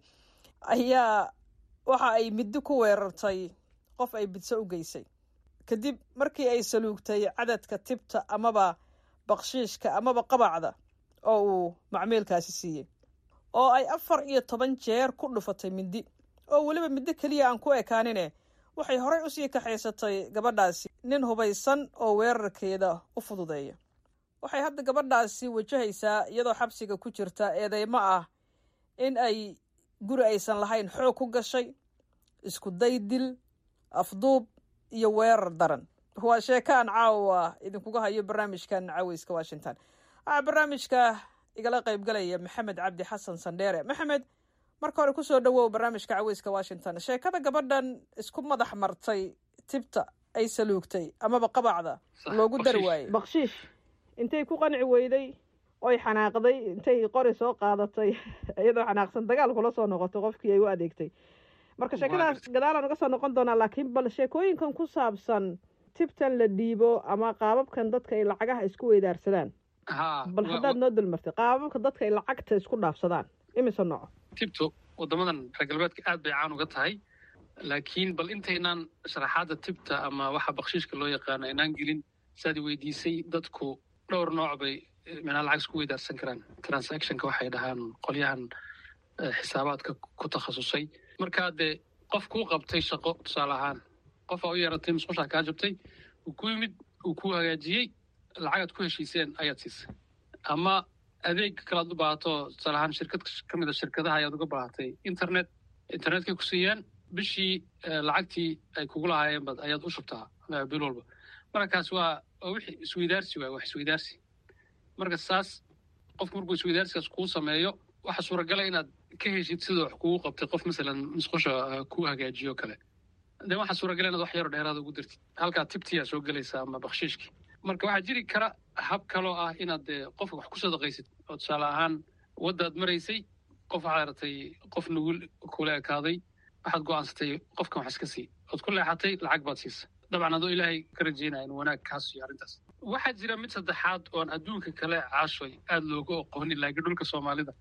ayaa waxa ay mid ku weerartay qof ay pizza u geysay kadib markii ay saluugtay cadadka tibta amaba baqshiishka amaba qabacda oo uu macmiilkaasi siiyey oo ay afar iyo toban jeer ku dhufatay mindi oo weliba middo keliya aan ku ekaanine waxay horey usii kaxaysatay gabadhaasi nin hubaysan oo weerarkeeda u fududeeya waxay hadda gabadhaasi wajahaysaa iyadoo xabsiga ku jirta eedeymo ah in ay guri aysan lahayn xoog ku gashay isku day dil afduub iyo weerar daran waa sheekaan caawa idinkuga hayo barnaamijkan cawayska washington waxaa barnaamijka igala qaybgalaya maxamed cabdi xasan sandheere maxamed marka hore kusoo dhawow barnaamijka cawayska washington sheekada gabadhan isku madax martay tibta ay saluugtay amaba qabacda loogu dari waayey bakshiish intay ku qanci weyday oy xanaaqday intay qori soo qaadatay iyadoo xanaaqsan dagaal kula soo noqotay qofkii ay u adeegtay marka sheekadaas gadaalaan uga soo noqon doonaa laakiin bal sheekooyinkan ku saabsan tibtan la dhiibo ama qaababkan dadka ay lacagaha isku weydaarsadaan bal haddaad noo dulmartay qaababka dadka ay lacagta isku dhaafsadaan imise nooco tibto wadamadan reer galbeedka aad bay caan uga tahay laakiin bal intaynaan sharaxaadda tibta ama waxa bakshiishka loo yaqaano aynaan gelin saad weydiisay dadku dhowr nooc bay minaa lacag isku weydaarsan karaan transactionka waxay dhahaan qolyahan xisaabaadka ku takhasusay markaa dee qof kuu qabtay shaqo tusaale ahaan qof aa u yeeratay musqushaa kaa jabtay uu ku yimid uu kuu hagaajiyey lacagaad ku heshiiseen ayaad siisay ama adeeg kalaad u baahato tusaale ahaan shirkad ka mid a shirkadaha ayaad uga baahatay internet internetkay ku siiyeen bishii lacagtii ay kugu lahaayeen bad ayaad u shubtaa bil walba markaas waa wixii isweydaarsi waay wax isweydaarsi marka saas qofku markuu isweydaarsigaas kuu sameeyo waxaa suuragala inaad ka heshid sidoo wax kugu qabtay qof masalan musqusha kuu hagaajiyo kale de waxaa suuragala inaad wax yaro dheeraada ugu dirtid halkaa tibtiyaa soo gelaysa ama bakshiishkii marka waxaa jiri kara hab kaloo ah inaad dee qofka wax ku sadaqaysid oo tusaale ahaan waddaad maraysay qof waxaad aratay qof nugul kula ekaaday waxaad go'aansatay qofkan wax iska sii ood ku leexatay lacag baad siisa dabcan adoo ilaahay ka rajaynaya in wanaag kaa siiyo arrintaas waxaa jira mid saddexaad oon adduunka kale caashoy aada looga oqoonin laakiin dhulka soomaalida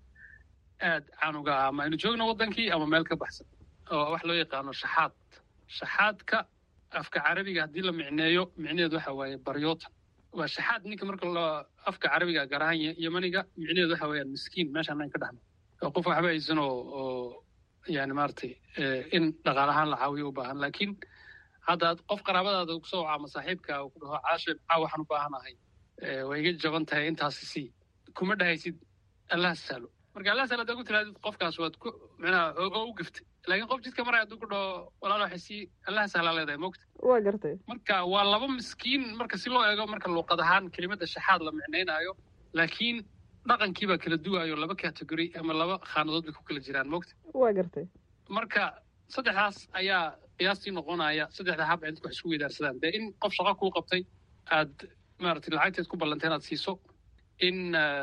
aad caan uga ah ama aynu joogno waddankii ama meel ka baxsan oo wax loo yaqaano shaxaad shaxaadka afka carabiga haddii la micneeyo micnaheedu waxa waaye baryootan waa shaxaad ninka marka la afka carabiga gaar ahaan yemaniga micnaheedu waxa weeyaan miskiin meeshaan aan ka dhaxno oo qof waxba haysan oo oo yani maaragtay in dhaqaal ahaan la caawiyo u baahan laakiin hadda qof qaraabadaada ku soo caama saaxiibka ku dhaho caashib caaw waxaan u baahanahay way iga jaban tahay intaasi sii kuma dhahaysid allah sahlo marka allah sahlo haddaad ku tirahdid qofkaas waad ku macnaha oo u giftay laakiin qof jidka maraya hadduu ku dhaho walaalo waxay sii allah sahlaa leedahay moogta waa gartay marka waa laba miskiin marka si loo eego marka luuqad ahaan kelimada shaxaad la micnaynaayo laakiin dhaqankii baa kala duwaayo laba category ama laba khaanadood bay ku kala jiraan moogta waa gartay marka saddexdaas ayaa qiyaastii noqonaya saddexda hab ay dadku wax isku weydaarsadaan dee in qof shaqo kuu qabtay aad maaragtay lacagteed ku ballantay inaad siiso in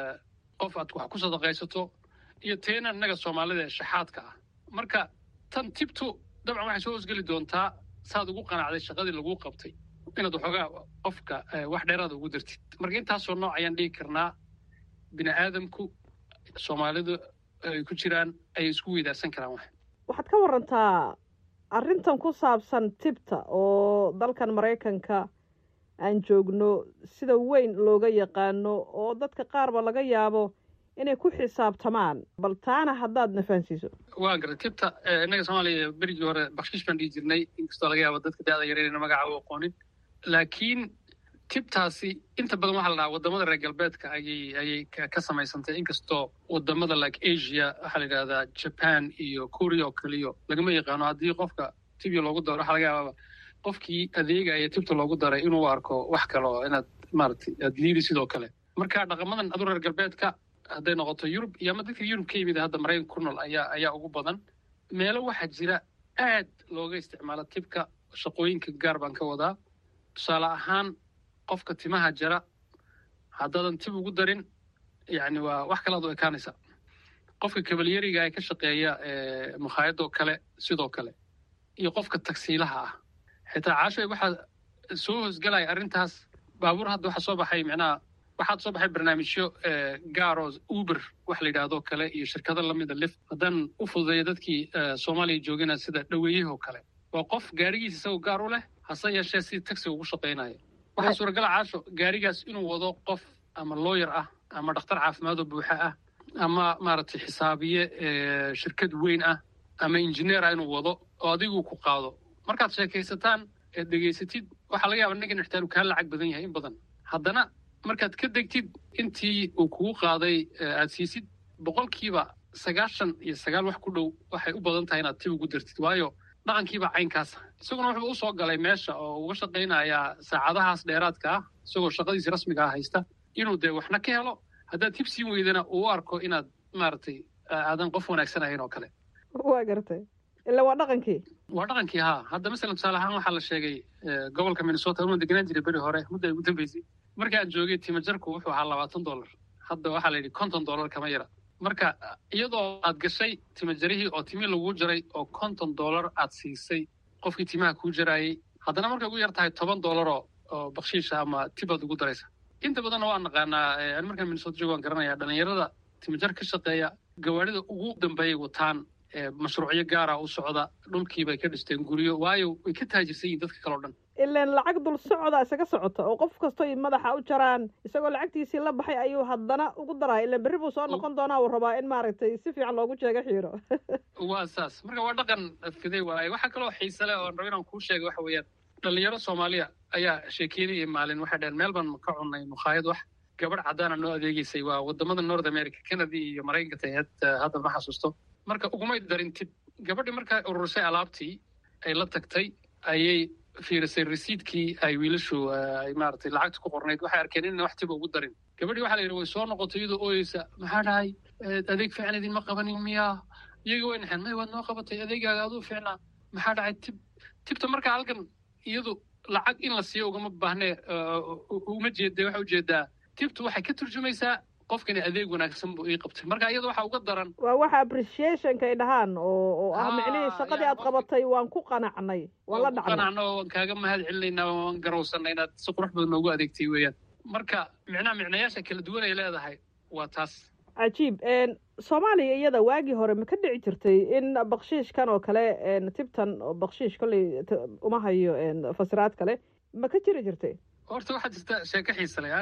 qof aad wax ku sadaqaysato iyo teena innaga soomaalida ee shaxaadka ah marka tan tibtu dabcan waxay soo hosgeli doontaa saad ugu qanacday shaqadii laguu qabtay inaad waxoogaa qofka wax dheeraada ugu dirtid marka intaasoo nooc ayaan dhigi karnaa bini aadamku soomaalidu ay ku jiraan ay isku weydaarsan karaan wax. waxaad ka warantaa arrintan ku saabsan tibta oo dalkan maraykanka aan joogno sida weyn looga yaqaano oo dadka qaarba laga yaabo inay ku xisaabtamaan, bal taana haddaad na fahansiiso. waa garan tibta innaga soomaaliya berigii hore bakshiish baan dhihi jirnay, inkastoo laga yaabo dadka da-da yareynayna magaca u aqoonin. laakiin tibtaasi inta badan waxaa la dhahaa wadamada reer galbeedka ayay ayay ka samaysantay, inkastoo wadamada like asia waxaa la yidhahdaa japan iyo korea oo kaliyo lagama yaqaano. haddii qofka tibya loogu daro waxaa laga yaabaa qofkii adeegaya tibta loogu daray inuu arko wax kale oo inaad maaragtay aad liidi sidoo kale. marka dhaqamadan adu reer galbeedka hadday noqoto yurub iyo ama dadka yurub ka yimid hadda maraykanka ku nool ayaa ayaa ugu badan. meelo waxaa jira aad looga isticmaalo tibka, shaqooyinka gaar baan ka wadaa. tusaale ahaan qofka timaha jara haddaadan tib ugu darin yani waa wax kale aad u ekaanaysa. qofka kabalyeriga ee ka shaqeeya makhaayadoo kale sidoo kale, iyo qofka tagsiilaha ah xitaa caashoy waxaa soo hoosgalaya arrintaas. baabuur hadda waxaa soo baxay micnaha waxaad soo baxay barnaamijyo gaaro uber wax la yidhahdoo kale iyo shirkado lamida lift. haddaan u fududeeyo dadkii soomaaliya joogana sida dhaweeyahoo kale, waa qof gaarigiisa isagoo gaar u leh hase yeeshee si taxi ugu shaqaynaya. waxaa suuragala caasho gaarigaas inuu wado qof ama looyar ah ama dhakhtar caafimaad oo buuxa ah ama maaragtay xisaabiye shirkad weyn ah ama injineer ah inuu wado oo adigu ku qaado. markaad sheekaysataan eed dhegaysatid waxaa laga yaaba ninkan ixtaan uu kaa lacag badan yahay in badan, haddana markaad ka degtid intii uu kugu qaaday aad siisid boqolkiiba sagaashan iyo sagaal wax ku dhow waxay u badan tahay inaad tib ugu dartid, waayo dhaqankiiba caynkaas. isaguna wuxuu usoo galay meesha oo uga shaqaynayaa saacadahaas dheeraadka ah isagoo shaqadiisi rasmiga ah haysta inuu dee waxna ka helo. haddaad tib siin weydana uu u arko inaad maaragtay aadan qof wanaagsan ahayn oo kale. waa gartay ila waa dhaqankii waa dhaqankii haa. hadda masalan tusaale ahaan waxaa la sheegay gobolka minnesota inuu deganaan jiray beri hore muddo ay ugu dambeysay. markaan joogay timajarku wuxuu ahaa labaatan dollar, hadda waxaa la yidhi konton dollar kama yara. marka iyadoo aad gashay timajarihii oo timi laguu jaray oo konton dollar aad siisay qofkii timaha kuu jaraayey, haddana markay ugu yar tahay toban dollaroo oo bakshiisha ama tibaad ugu daraysa. inta badanna waan naqaanaa ani markaan minnesota joogo waan garanayaa dhalinyarada timajar ka shaqeeya gawaarida ugu dambeeyay wataan mashruucyo gaara u socda, dhulkiibay ka dhisteen guryo, waayo way ka taajirsan yihin dadka kale o dhan. ilaan lacag dul socda isaga socota oo qof kastoo madaxa u jaraan isagoo lacagtiisii la baxay ayuu haddana ugu daraya. ilaan berri buu soo noqon doonaa uu rabaa in maaragtay si fiican loogu jeega xiiro. waa saas marka waa dhaqan fiday waaye. waxaa kaloo xiise leh oon rabo inaan kuu sheega waxa weeyaan dhalinyaro soomaaliya ayaa sheekeynayay maalin waxay dhaheen meel baan ka cunnay mukhaayad wax gabadh caddaana noo adeegaysay. waa wadamada north america, canada iyo maraykanka tahay hadda ma xasuusto. marka ugumay darin tib. gabadhii markaa ururisay alaabtii ay la tagtay ayay fiirisay resiidkii ay wiilashu ay maaragtay lacagta ku qornayd. waxay arkeen inna wax tiba ugu darin. gabadhii waxaa la yidhi way soo noqotay iyadoo ooyeysa, maxaa dhahay adeeg fiican idinma qabanin miyaa? iyaga way naxeen, may waad noo qabatay adeegaaga aduu fiicnaa, maxaa dhacay tib tibta markaa halkan iyadu lacag in la siiyo ugama baahnee uma jeeda. waxay ujeedaa tibtu waxay ka turjumaysaa qofkani adeeg wanaagsan buu ii qabtay. marka iyada waxaa uga daran waa waxa appreciationka ay dhahaan oo oo ah micnihii shaqadii aad qabatay waan ku qanacnay, waan la dhacnay, qanacno waan kaaga mahad celinaynaa, waan garowsanay inaad si qurux badan noogu adeegtay weeyaan. marka micnaha micnayaasha kala duwan ay leedahay waa taas. cajiib. soomaaliya iyada waagii hore ma ka dhici jirtay in bakshiishkan oo kale tibtan oo bakshiish kolley uma hayo fasiraad kale ma ka jiri jirtay? horta waxaa jirta sheeko xiisa leh.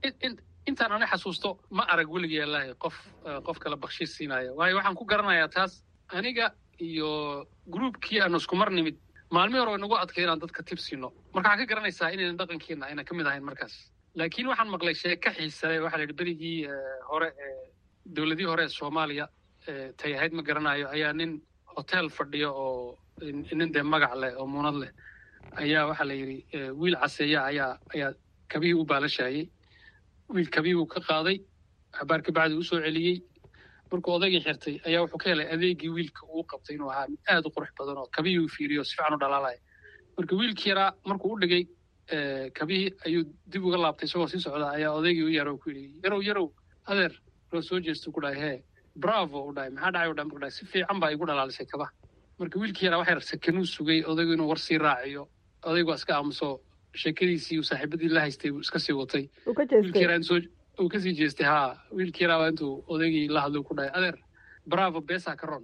intaan ani xasuusto ma arag weligii allaahi qof qof kale bakshiis siinaya, waayo waxaan ku garanayaa taas aniga iyo groupkii aanu isku mar nimid maalmihii hore way nagu adkay inaan dadka tib siino. marka waxaa ka garanaysaa inaynan dhaqankiina aynan ka mid ahayn markaas. laakiin waxaan maqlay sheeko xiisa leh. waxaa la yidhi berigii hore dowladii hore ee soomaaliya tay ahayd ma garanayo, ayaa nin hotel fadhiyo oo nin dee magac leh oo muunad leh ayaa waxaa la yidhi wiil caseeya ayaa ayaa kabihii u baalashaayey. wiil kabii buu ka qaaday, xabaar ka bacdi u soo celiyey. markuu odaygii xirtay ayaa wuxuu ka helay adeegii wiilka uu qabtay inuu ahaa mid aad u qurux badan oo kabihii uu fiiriyo si fiican u dhalaalaya. marka wiilkii yaraa markuu u dhigay kabihii ayuu dib uga laabtay isagoo sii socda ayaa odaygii u yarow ku yidhi yarow yarow adeer loo soo jeesto ku dhahay hee bravo u dhahay maxaa dhacay u dhahay marku dhahay si fiican baa igu dhalaalisay kabaha. marka wiilkii yaraa waxay sakanuu sugay odaygu inuu war sii raaciyo. odaygu waa iska aamuso sheekadiisii uu saaxiibadii la haystay uu iska sii watay. uu kasii jeestay haa wiilkii yaraa intuu odaygii la hadlay ku dhahay adeer bravo besa karon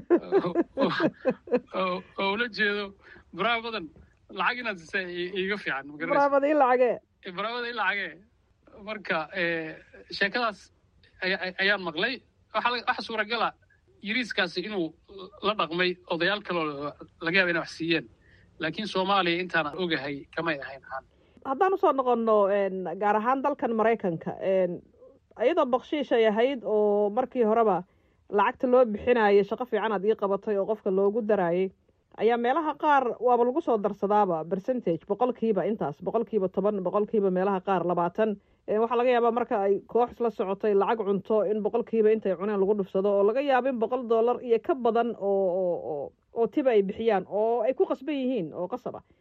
oo ula jeedo bravadan lacag inaad siisa iiga fiican bravada in lacagee bravada in lacagee marka sheekadaas ayaan maqlay waxa suuragala yiriiskaasi inuu la dhaqmay odayaal kaloo laga yaaba inay wax siiyeen laakiin soomaaliya intaan ogahay kamay ahayn ahaan haddaan usoo noqonno gaar ahaan dalkan maraykanka iyadoo bakshiish ay ahayd oo markii horeba lacagta loo bixinayay shaqo fiican aad ii qabatay oo qofka loogu daraayay ayaa meelaha qaar waaba lagu soo darsadaaba percentage boqolkiiba intaas boqolkiiba toban boqolkiiba meelaha qaar labaatan waxaa laga yaabaa marka ay koox isla socotay lacag cunto in boqolkiiba intay cuneen lagu dhufsado oo laga yaabo in boqol dollar iyo ka badan oo oo tiba ay bixiyaan oo ay ku qasban yihiin oo qasab ah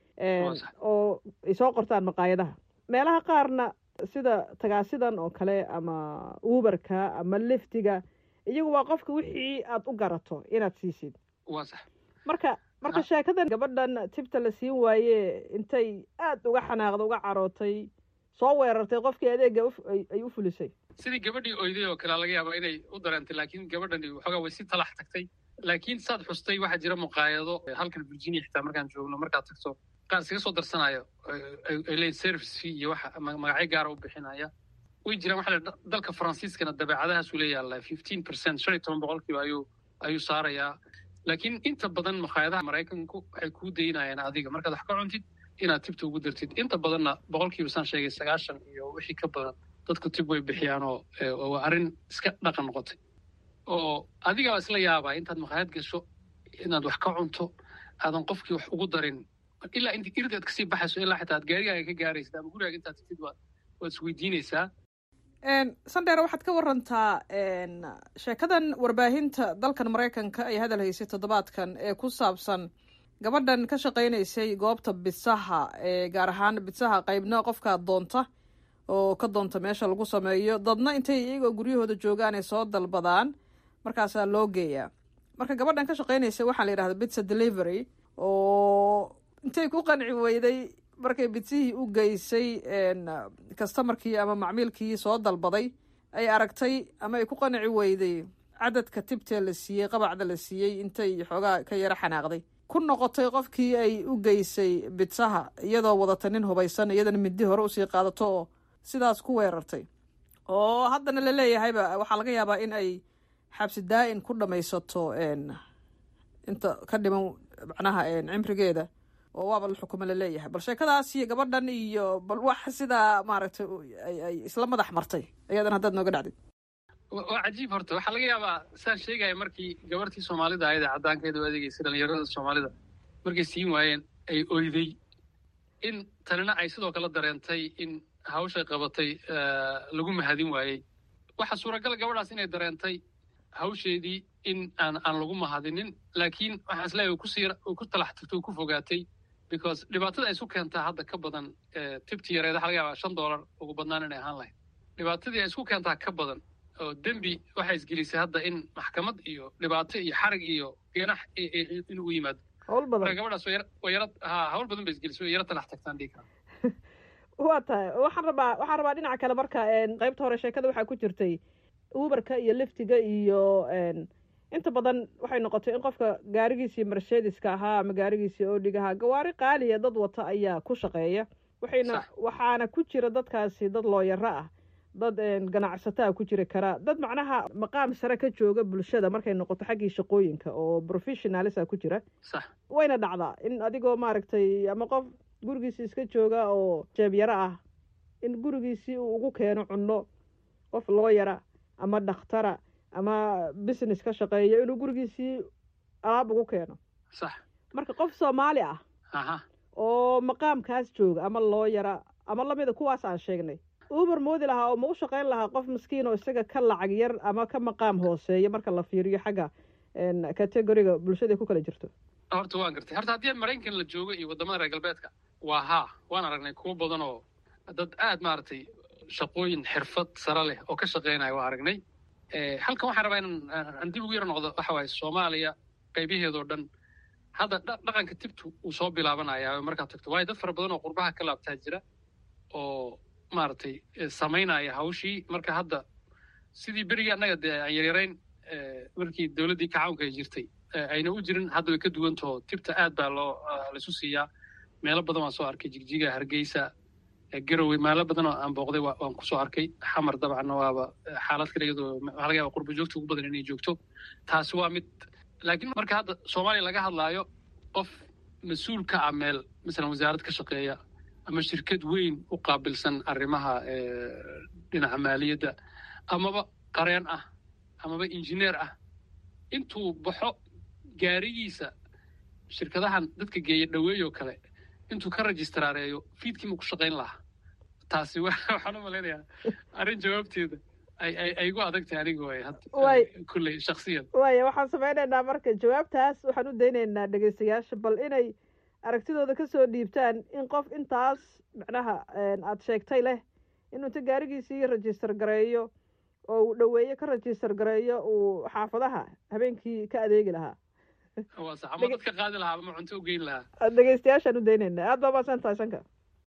oo ay soo qortaan maqaayadaha meelaha qaarna sida tagaasidan oo kale ama uberka ama liftiga iyagu waa qofka wixii aad u garato inaad siisid waa sax marka marka sheekadan gabadhan tibta la siin waaye intay aad uga xanaaqda uga carootay soo weerartay qofkii adeega ay u fulisay sidii gabadhii oyday oo kale laga yaaba inay u dareentay laakiin gabadhan waxoogaa way si talax tagtay laakiin saad xustay waxaa jira muqaayado halkan virginia xitaa markaan joogno markaad tagto qaar siga soo darsanayo ay leeyihin service fee iyo waxa magacyo gaara u bixinaya way jiraan waxa la dalka faransiiskana dabeecadahaasuu leeyahay fifteen percent shan iyo toban boqolkiiba ayuu ayuu saarayaa laakiin inta badan makhaayadaha maraykanku waxay kuu daynayaan adiga markaad wax ka cuntid inaad tibta ugu dartid inta badanna boqolkiiba saan sheegay sagaashan iyo wixii ka badan dadku tib way bixiyaan oo waa arrin iska dhaqan noqotay oo adiga isla yaabaa intaad makhaayad gasho inaad wax ka cunto aadan qofkii wax ugu darin ilaa inta irdi aad kasii baxayso ilaa xitaa aad gaarigaaga ka gaaraysid ama gurigaaga intaad tagtid waad waad isweydiinaysaa sandheere waxaad ka warantaa sheekadan warbaahinta dalkan maraykanka ay hadal haysay toddobaadkan ee ku saabsan gabadhan ka shaqaynaysay goobta bisaha ee gaar ahaan bisaha qaybna qofkaa doonta oo ka doonta meesha lagu sameeyo dadna intay iyagoo guryahooda joogaan ay soo dalbadaan markaasaa loo geeyaa marka gabadhan ka shaqaynaysa waxaa la yidhahda bitsa delivery oo intay ku qanci weyday markay bitsihii u geysay kastamarkii ama macmiilkii soo dalbaday ay aragtay ama ay ku qanci weyday cadadka tibtee la siiyey qabacda la siiyey intay xoogaa ka yaro xanaaqday ku noqotay qofkii ay u geysay bitsaha iyadoo wadata nin hubaysan iyadana midi hore usii qaadato oo sidaas ku weerartay oo haddana la leeyahayba waxaa laga yaabaa in ay xabsi daa-in ku dhamaysato inta ka dhiman macnaha cimrigeeda oo waaba la xukumo la leeyahay bal sheekadaas iyo gabadhan iyo bal wax sidaa maaragtay ay isla madax martay ayadan haddaad nooga dhacdid waa cajiib horta waxaa laga yaabaa saan sheegaya markii gabartii soomaalida ayada caddaankeeda u adeegeysay dhalinyarada soomaalida markay siin waayeen ay oyday in tanina ay sidoo kale dareentay in hawshay qabatay lagu mahadin waayey waxaa suuragal gabadhaas inay dareentay hawsheedii in aan aan lagu mahadinin laakiin waxaa isleeyahay kusii ku talax tagtay oo ku fogaatay because dhibaatada ay isu keentaa hadda ka badan tibti yareed waxa laga yaabaa shan dollar ugu badnaan inay ahaan lahayd dhibaatadii ay isku keentaa ka badan oo dembi waxay isgelisay hadda in maxkamad iyo dhibaato iyo xarig iyo ganax inuu yimaado hawl badan gabadhaas way yara ha hawl badan bay isgelisay way yara talax tagtaan dhigi kara waa tahay waxaan rabaa waxaan rabaa dhinaca kale marka qaybta hore sheekada waxaa ku jirtay uberka iyo liftiga iyo inta badan waxay noqotay in qofka gaarigiisii mercedeska ahaa ama gaarigiisii odhig ahaa gawaari qaaliya dad wata ayaa ku shaqeeya waxayna waxaana ku jira dadkaasi dad looyaro ah dad ganacsataa ku jiri karaa dad macnaha maqaam sare ka jooga bulshada markay noqoto xaggii shaqooyinka oo professionalisa ku jira wayna dhacdaa in adigoo maaragtay ama qof gurigiisii iska jooga oo jeebyaro ah in gurigiisii uu ugu keeno cunno qof looyara ama dhakhtara ama business ka shaqeeyo inuu gurigiisii alaab ugu keeno sax marka qof soomaali ah aha oo maqaamkaas jooga ama looyara ama lamida kuwaas aan sheegnay uber moodi lahaa oo ma u shaqayn lahaa qof miskiin oo isaga ka lacag yar ama ka maqaam hooseeya marka la fiiriyo xagga categoriga bulshada ku kala jirto horta waan gartay horta haddii maraykan la joogo iyo waddamada reer galbeedka waa haa waan aragnay kuwo badan oo dad aad maaragtay shaqooyin xirfad sare leh oo ka shaqeynaya waa aragnay halkan waxaan rabaa inaan dib ugu yar noqdo waxa waaye soomaaliya qaybaheedoo dhan hadda dhaqanka tibtu uu soo bilaabanayaa markaad tagto waayo dad fara badan oo qurbaha ka laabtaa jira oo maaragtay samaynaya hawshii marka hadda sidii berigii annaga dee aan yaryarayn markii dowladdii kacawnka ay jirtay ayna u jirin hadda way ka duwantaho tibta aad baa loo laisu siiyaa meelo badan waan soo arkay jigjiga hargeysa garowe meelo badan oo aan booqday waan ku soo arkay xamar dabcanna waaba xaalad kale iyadoo waxaa laga yaaba qurba joogta ugu badan inay joogto taasi waa mid laakiin marka hadda soomaaliya laga hadlaayo qof mas-uul ka ah meel masalan wasaarad ka shaqeeya ama shirkad weyn u qaabilsan arrimaha dhinaca maaliyadda amaba qareen ah amaba injineer ah intuu baxo gaarigiisa shirkadahan dadka geeya dhaweeyoo kale intuu ka registraareeyo fiidkiima ku shaqayn lahaa taasi waxaan u malaynayaa arrin jawaabteeda ay ay ay igu adag tahay aniga way hadda kulley shakhsiyan waaya waxaan samaynaynaa marka jawaabtaas waxaan u daynaynaa dhegaystayaasha bal inay aragtidooda ka soo dhiibtaan in qof intaas macnaha aad sheegtay leh inuu inta gaarigiisii register gareeyo oo uu dhaweeye ka register gareeyo uu xaafadaha habeenkii ka adeegi lahaa waa sax ama dadka qaadi lahaa ama cunto u geyn lahaa dhegaystayaashaan u daynaynaa aad baa maasan tahay sanka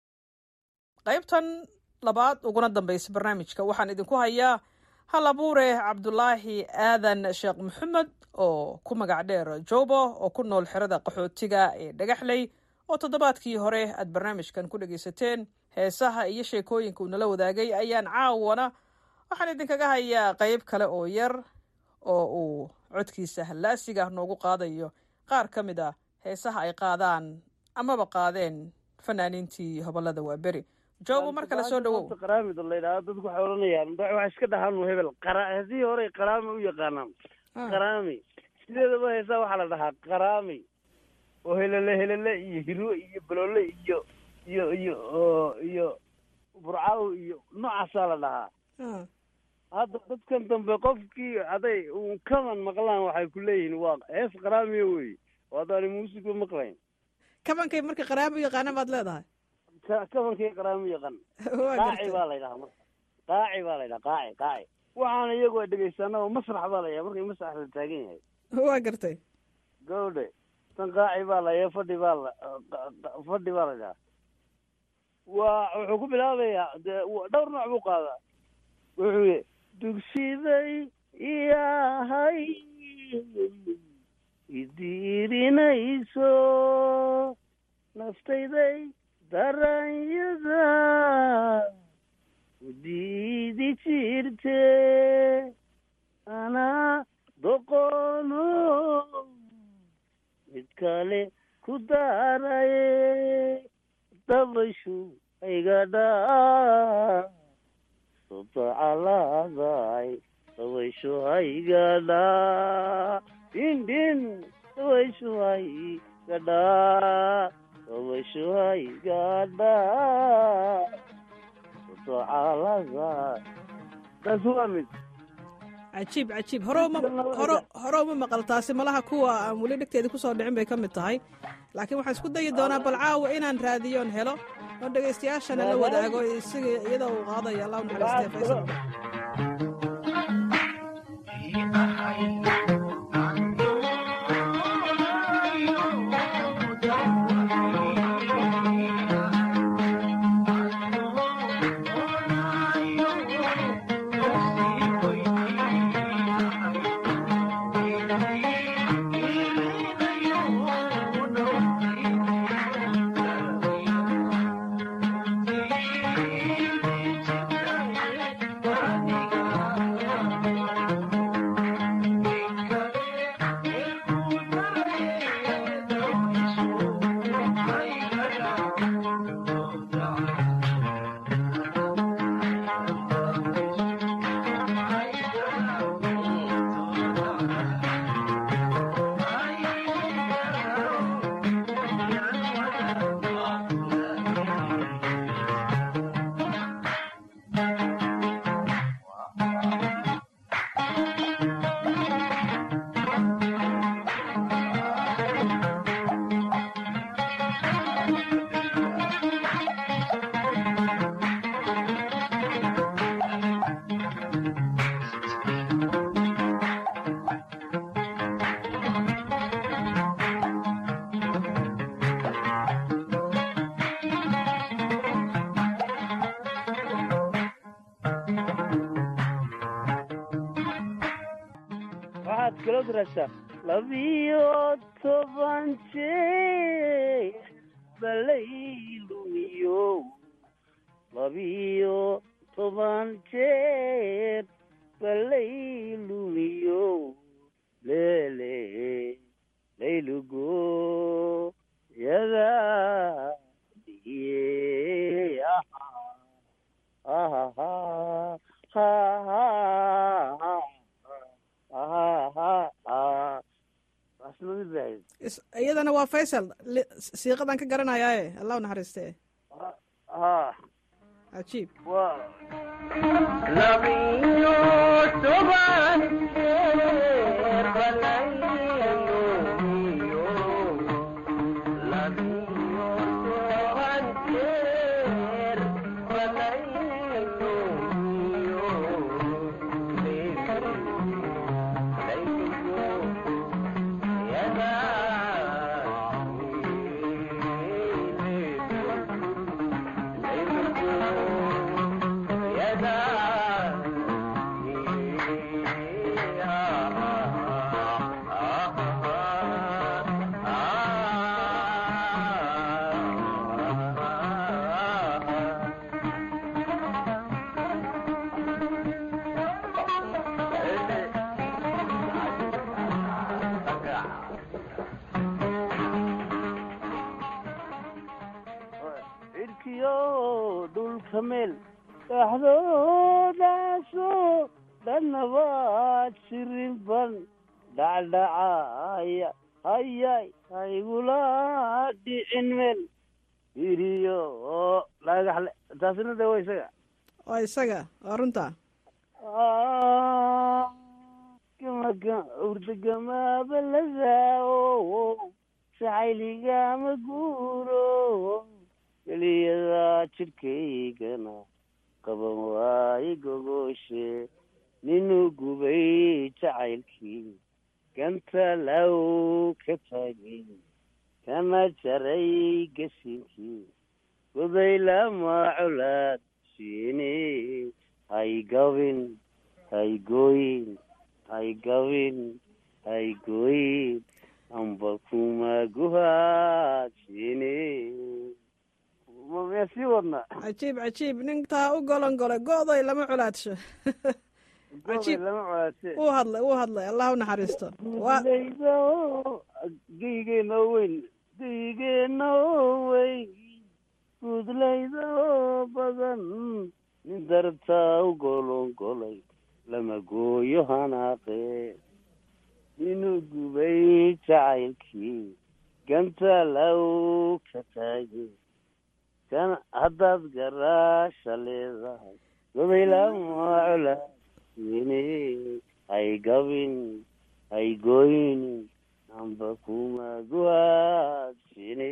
qaybtan labaad uguna dambaysa barnaamijka waxaan idinku hayaa hal abuure cabdulaahi aadan sheekh maxamed oo ku magac dheer joobo oo ku nool xerada qaxootiga ee dhagaxley oo toddobaadkii hore aad barnaamijkan ku dhegaysateen heesaha iyo sheekooyinka uu nala wadaagay ayaan caawana waxaan idinkaga hayaa qayb kale oo yar oo uu codkiisa hallaasiga noogu qaadayo qaar ka mid a heesaha ay qaadaan amaba qaadeen fanaaniintii hobolada waaberi joobo mar kale soo dhawow qaraamid la yidhaahdo dadku waxay odhanayaan waxay iska dhahaan hebel haddii hore qaraami u yaqaanaan qaraami sideedaba heesaa waxaa la dhahaa qaraami oo helele helele iyo hiro iyo baloole iyo iyo iyo iyo burcaw iyo noocaasaa la dhahaa hadda dadkan dambe qofkii hadday uun kaman maqlaan waxay ku leeyihiin waa hees qaraamiya wey oo haddaani muusiga maqlayn kabankay marka qaraami u yaqaana baad leedahay kabankay qaraami yaqaan qaaci baa la ydhahaa marka qaaci baa la ydhaha qaaci qaaci waxaana iyagoo dhegaysanaba masrax baa la yaha markii masrax la taagan yahay waa gartay gawdhe tan qaaci baa la yaha fadhi baa la fadhi baa la ydhaha waa wuxuu ku bilaabayaa dee dhowr nooc buu qaadaa wuxuu y dugsiday iyahay idiirinayso naftayday daranyada udiidi jirte anaa doqono mid kale ku daaraye dabashu aygadhaa sotacaladay dabashu haygadhaa dindhin dabashu haygadhaa dabashu haygadhaa sotacaladay taas waa mid cajiib cajiib hore uma hore hore uma maqal taasi malaha kuwa aan weli dhegteedii kusoo dhicin bay ka mid tahay laakiin waxaan isku dayi doonaa bal caawa inaan raadiyoon helo oo dhegaystayaashana la wadaago isaga iyadoo uu qaadaya allah u naxariistee faysal Thank you. mushkilad raagtaa labiyo toban jeer balaylumiyo labiyo toban jeer balaylumiyo lele laylugo yada diye aha aha aha aha aha iyadana waa faysal siiqadan ka garanayaaye allah u naxariiste ha cajiib labiyo toban jeer balaylumiyo labiyo toban jeer balaylumiyo meel dhaxdoodaasoo dhannabaad shirinban dhacdhacaya hayay haygula dhicin meel iriyo dhagaxle taasina de waa isaga waa isaga waa runta kamaka urdagamabaladaao saxayligama guuro keliyada jidhkaygana qaban waaye gogooshe ninuu gubay jacaylkii ganta law ka taagay kana jaray gasinkii goday lama colaad siine haygabin haygooyin haygabin haygooyin amba kuma guhaad siine sii wadna cajiib cajiib nintaa u golon golay go'day lama colaadsho cajiib lama colaadshe uu hadlay uu hadlay allah u naxariisto gudlayda geygeena oo weyn geygeena oo weyn gudlayda oo badan nin dartaa u golon golay lama gooyo hanaaqe inuu gubay jacaylkii ganta law ka taagay kan haddaad garaasha leedahay goday lama colaadine haygabin haygooynin amba kuma guhaadsiine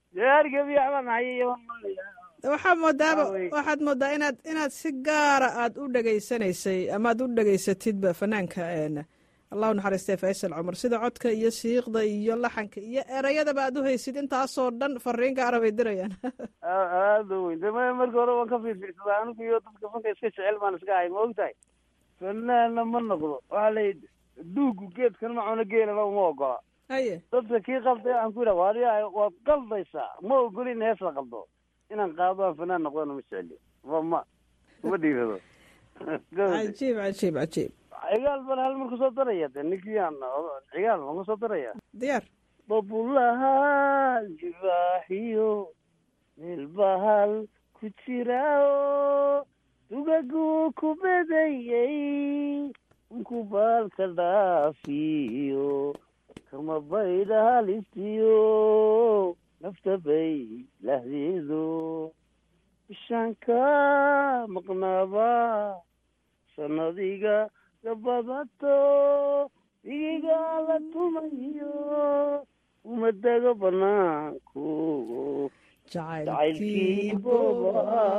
waxaa moodaaba waxaad moodaa inaad inaad si gaara aada u dhegaysanaysay ama ad u dhegaysatidba fanaanka allah u naxariistay faysal cumar sida codka iyo siiqda iyo laxanka iyo erayadaba aad u haysid intaasoo dhan fariin gaara bay dirayaan aada weyn de marka hore waan ka fiirfiirsadaa anigu iyo dadka fanka iska jecel baan iska ahay ma ogtahay fanaanna ma noqdo waxaa la duugu geedkan macuno geelana uma ogola haye dadka kii qalday aan ku yidhaha waadiya waad qaldaysaa ma ogolin hees la qaldo inaan qaado aan fanaan noqdona ma jecli ma uma dhiirado cajiib cajiib cajiib cigaal baan hal mar kusoo daraya de ninkii aan cigaal baan kusoo daraya diyaar babulaha libaaxiyo meel bahal ku jirao dugaguu ku bedayay unku baalka dhaafiyo kama bayda halistiyo nafta bay lahdeedo bishaanka maqnaaba sanadiga gabadato igiga la tumayo umadaga banaanku jacaylkii boba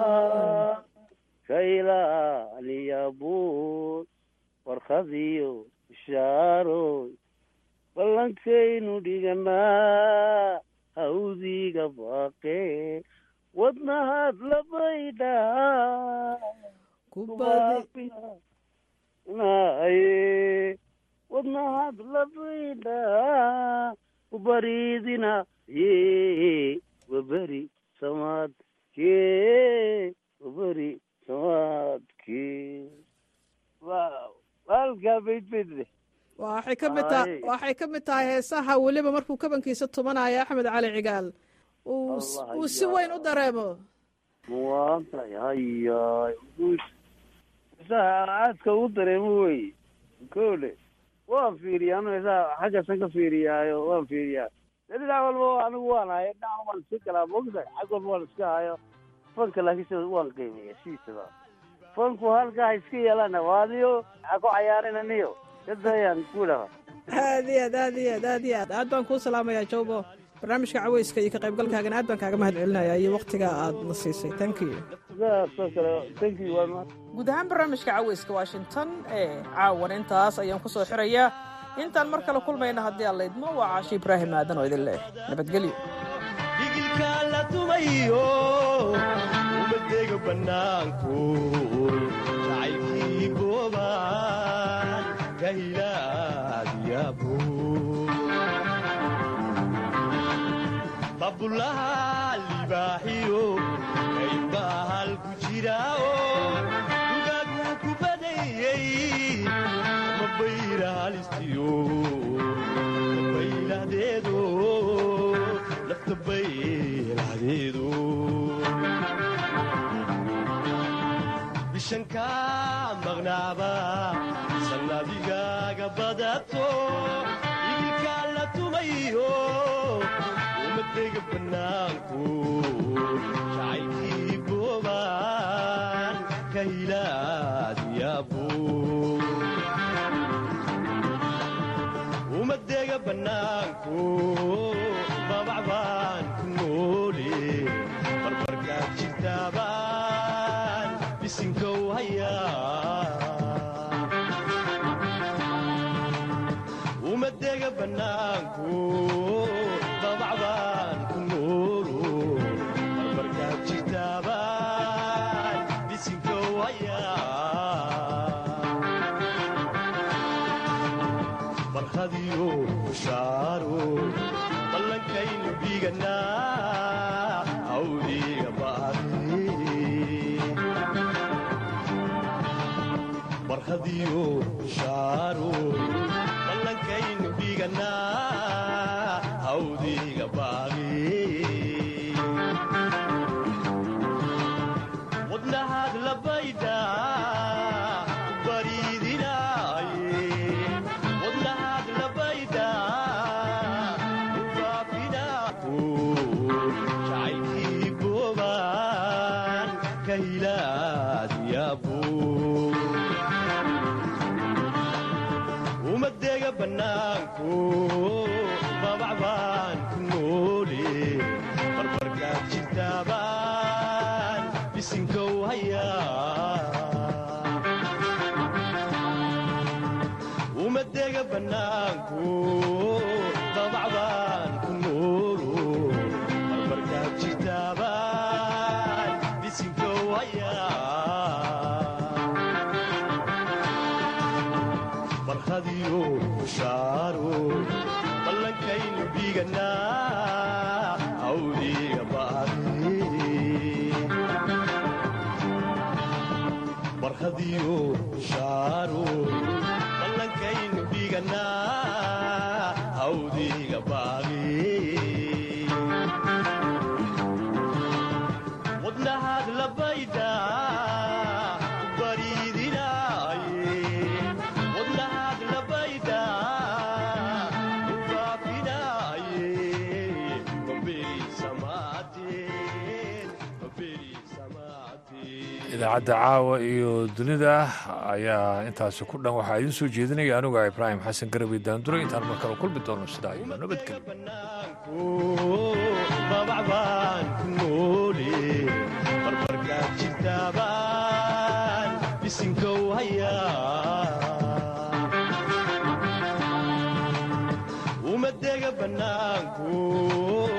ka ilaaliyabuud warkadiyo ishaaroy ballankaynu dhiganaa hawdiga baaqe wadnahaad labaydhaa naye wadnahaad labaydha ubariidina ye waberi samaadkee waberi samaadkee waaw halkaa baydbaydle waxay ka mid tahay waxay ka mid tahay heesaha weliba markuu kabankiisa tumanayo axmed cali cigaal uu uu si weyn u dareemo muwaantay hayay heesaha aadka ugu dareemo wey koole waan fiiriya anu heesaha xaggaasan ka fiiriyaayo waan fiiriyaa de dhinac walba anigu waan hayo dhinac waan iska galaa mogtahay xag walba waan iska hayo fanka laakiin sida waan qiimeeya siisaba fanku halkaa iska yeelana waadiyo maxaa ku cayaarina niyo dadayaan ku dhaha aad iyo aad aad iyo aad aad iyo aad aad baan kuu salaamayaa jawbo barnaamijka caweyska iyo ka qaybgalkaagana aad baan kaaga mahad celinayaa iyo waktiga aad na siisay thank you sidaasoo kale thank you waa mahad guud ahaan barnaamijka caweyska washington ee caawan intaas ayaan ku soo xirayaa intaan mar kale kulmayna haddii aan laydmo waa caashi ibraahim aadan oo idin leh nabadgelyo digilka la tumayo umadega bannaanku jacaylkii goobaan ka hilaadiyabo babulaha libaaxiyo kaybahal ku jirao dugaagu ku badayey mabayrahalistiyo mabaylahdeedo lafta baylahdeedo bishanka maqnaaba sannadigaaga badato igilka la tumayo umadega bannaanku jacaylkii goobaan ka hilaadiyabo umadega bannaanku babacbaan ku noole barbarkaad jirtaabaan bisinkow hayaa umadega bannaanku babacbaan ku noolo barbarkaad jirtaabaan bisinkow hayaa barkhadiyo bushaaro ballankaynu dhiiganaa awdiga baadi barkhadiyo bushaaro ballankaynu dhiiganaa awdiga baadi wadnahaad labaydha bariidinaaye wadnahaad labaydha ubaabinaaku jacaylkii goobaan ka hilaadiyabo umadega bannaanku babacbaan ku noole barbarkaad jirtaabaan bisinkow hayaa umadega bannaanku babacbaan ku noolo barbarkaad jirtaabaan bisinkow hayaa barkhadiyo bushaaro ballankaynu dhiiganaa awdiga baadi barkhadiyo bushaaro ballankaynu dhiiganaa awdiga baadi wadnahaad labaydha bariidinaaye wadnahaad labaydha ubaabinaaye baberi samaateen baberi samaateen idaacadda caawa iyo dunida ayaa intaasi ku dhan waxaa idiin soo jeedinaya anuga ibraahim xasan garawi daandure intaan mar kale kulmi doono sidaa iyo nabadgelyo babacbaan ku noole barbarkaad jirtaabaan bisinkow hayaa umadega bannaanku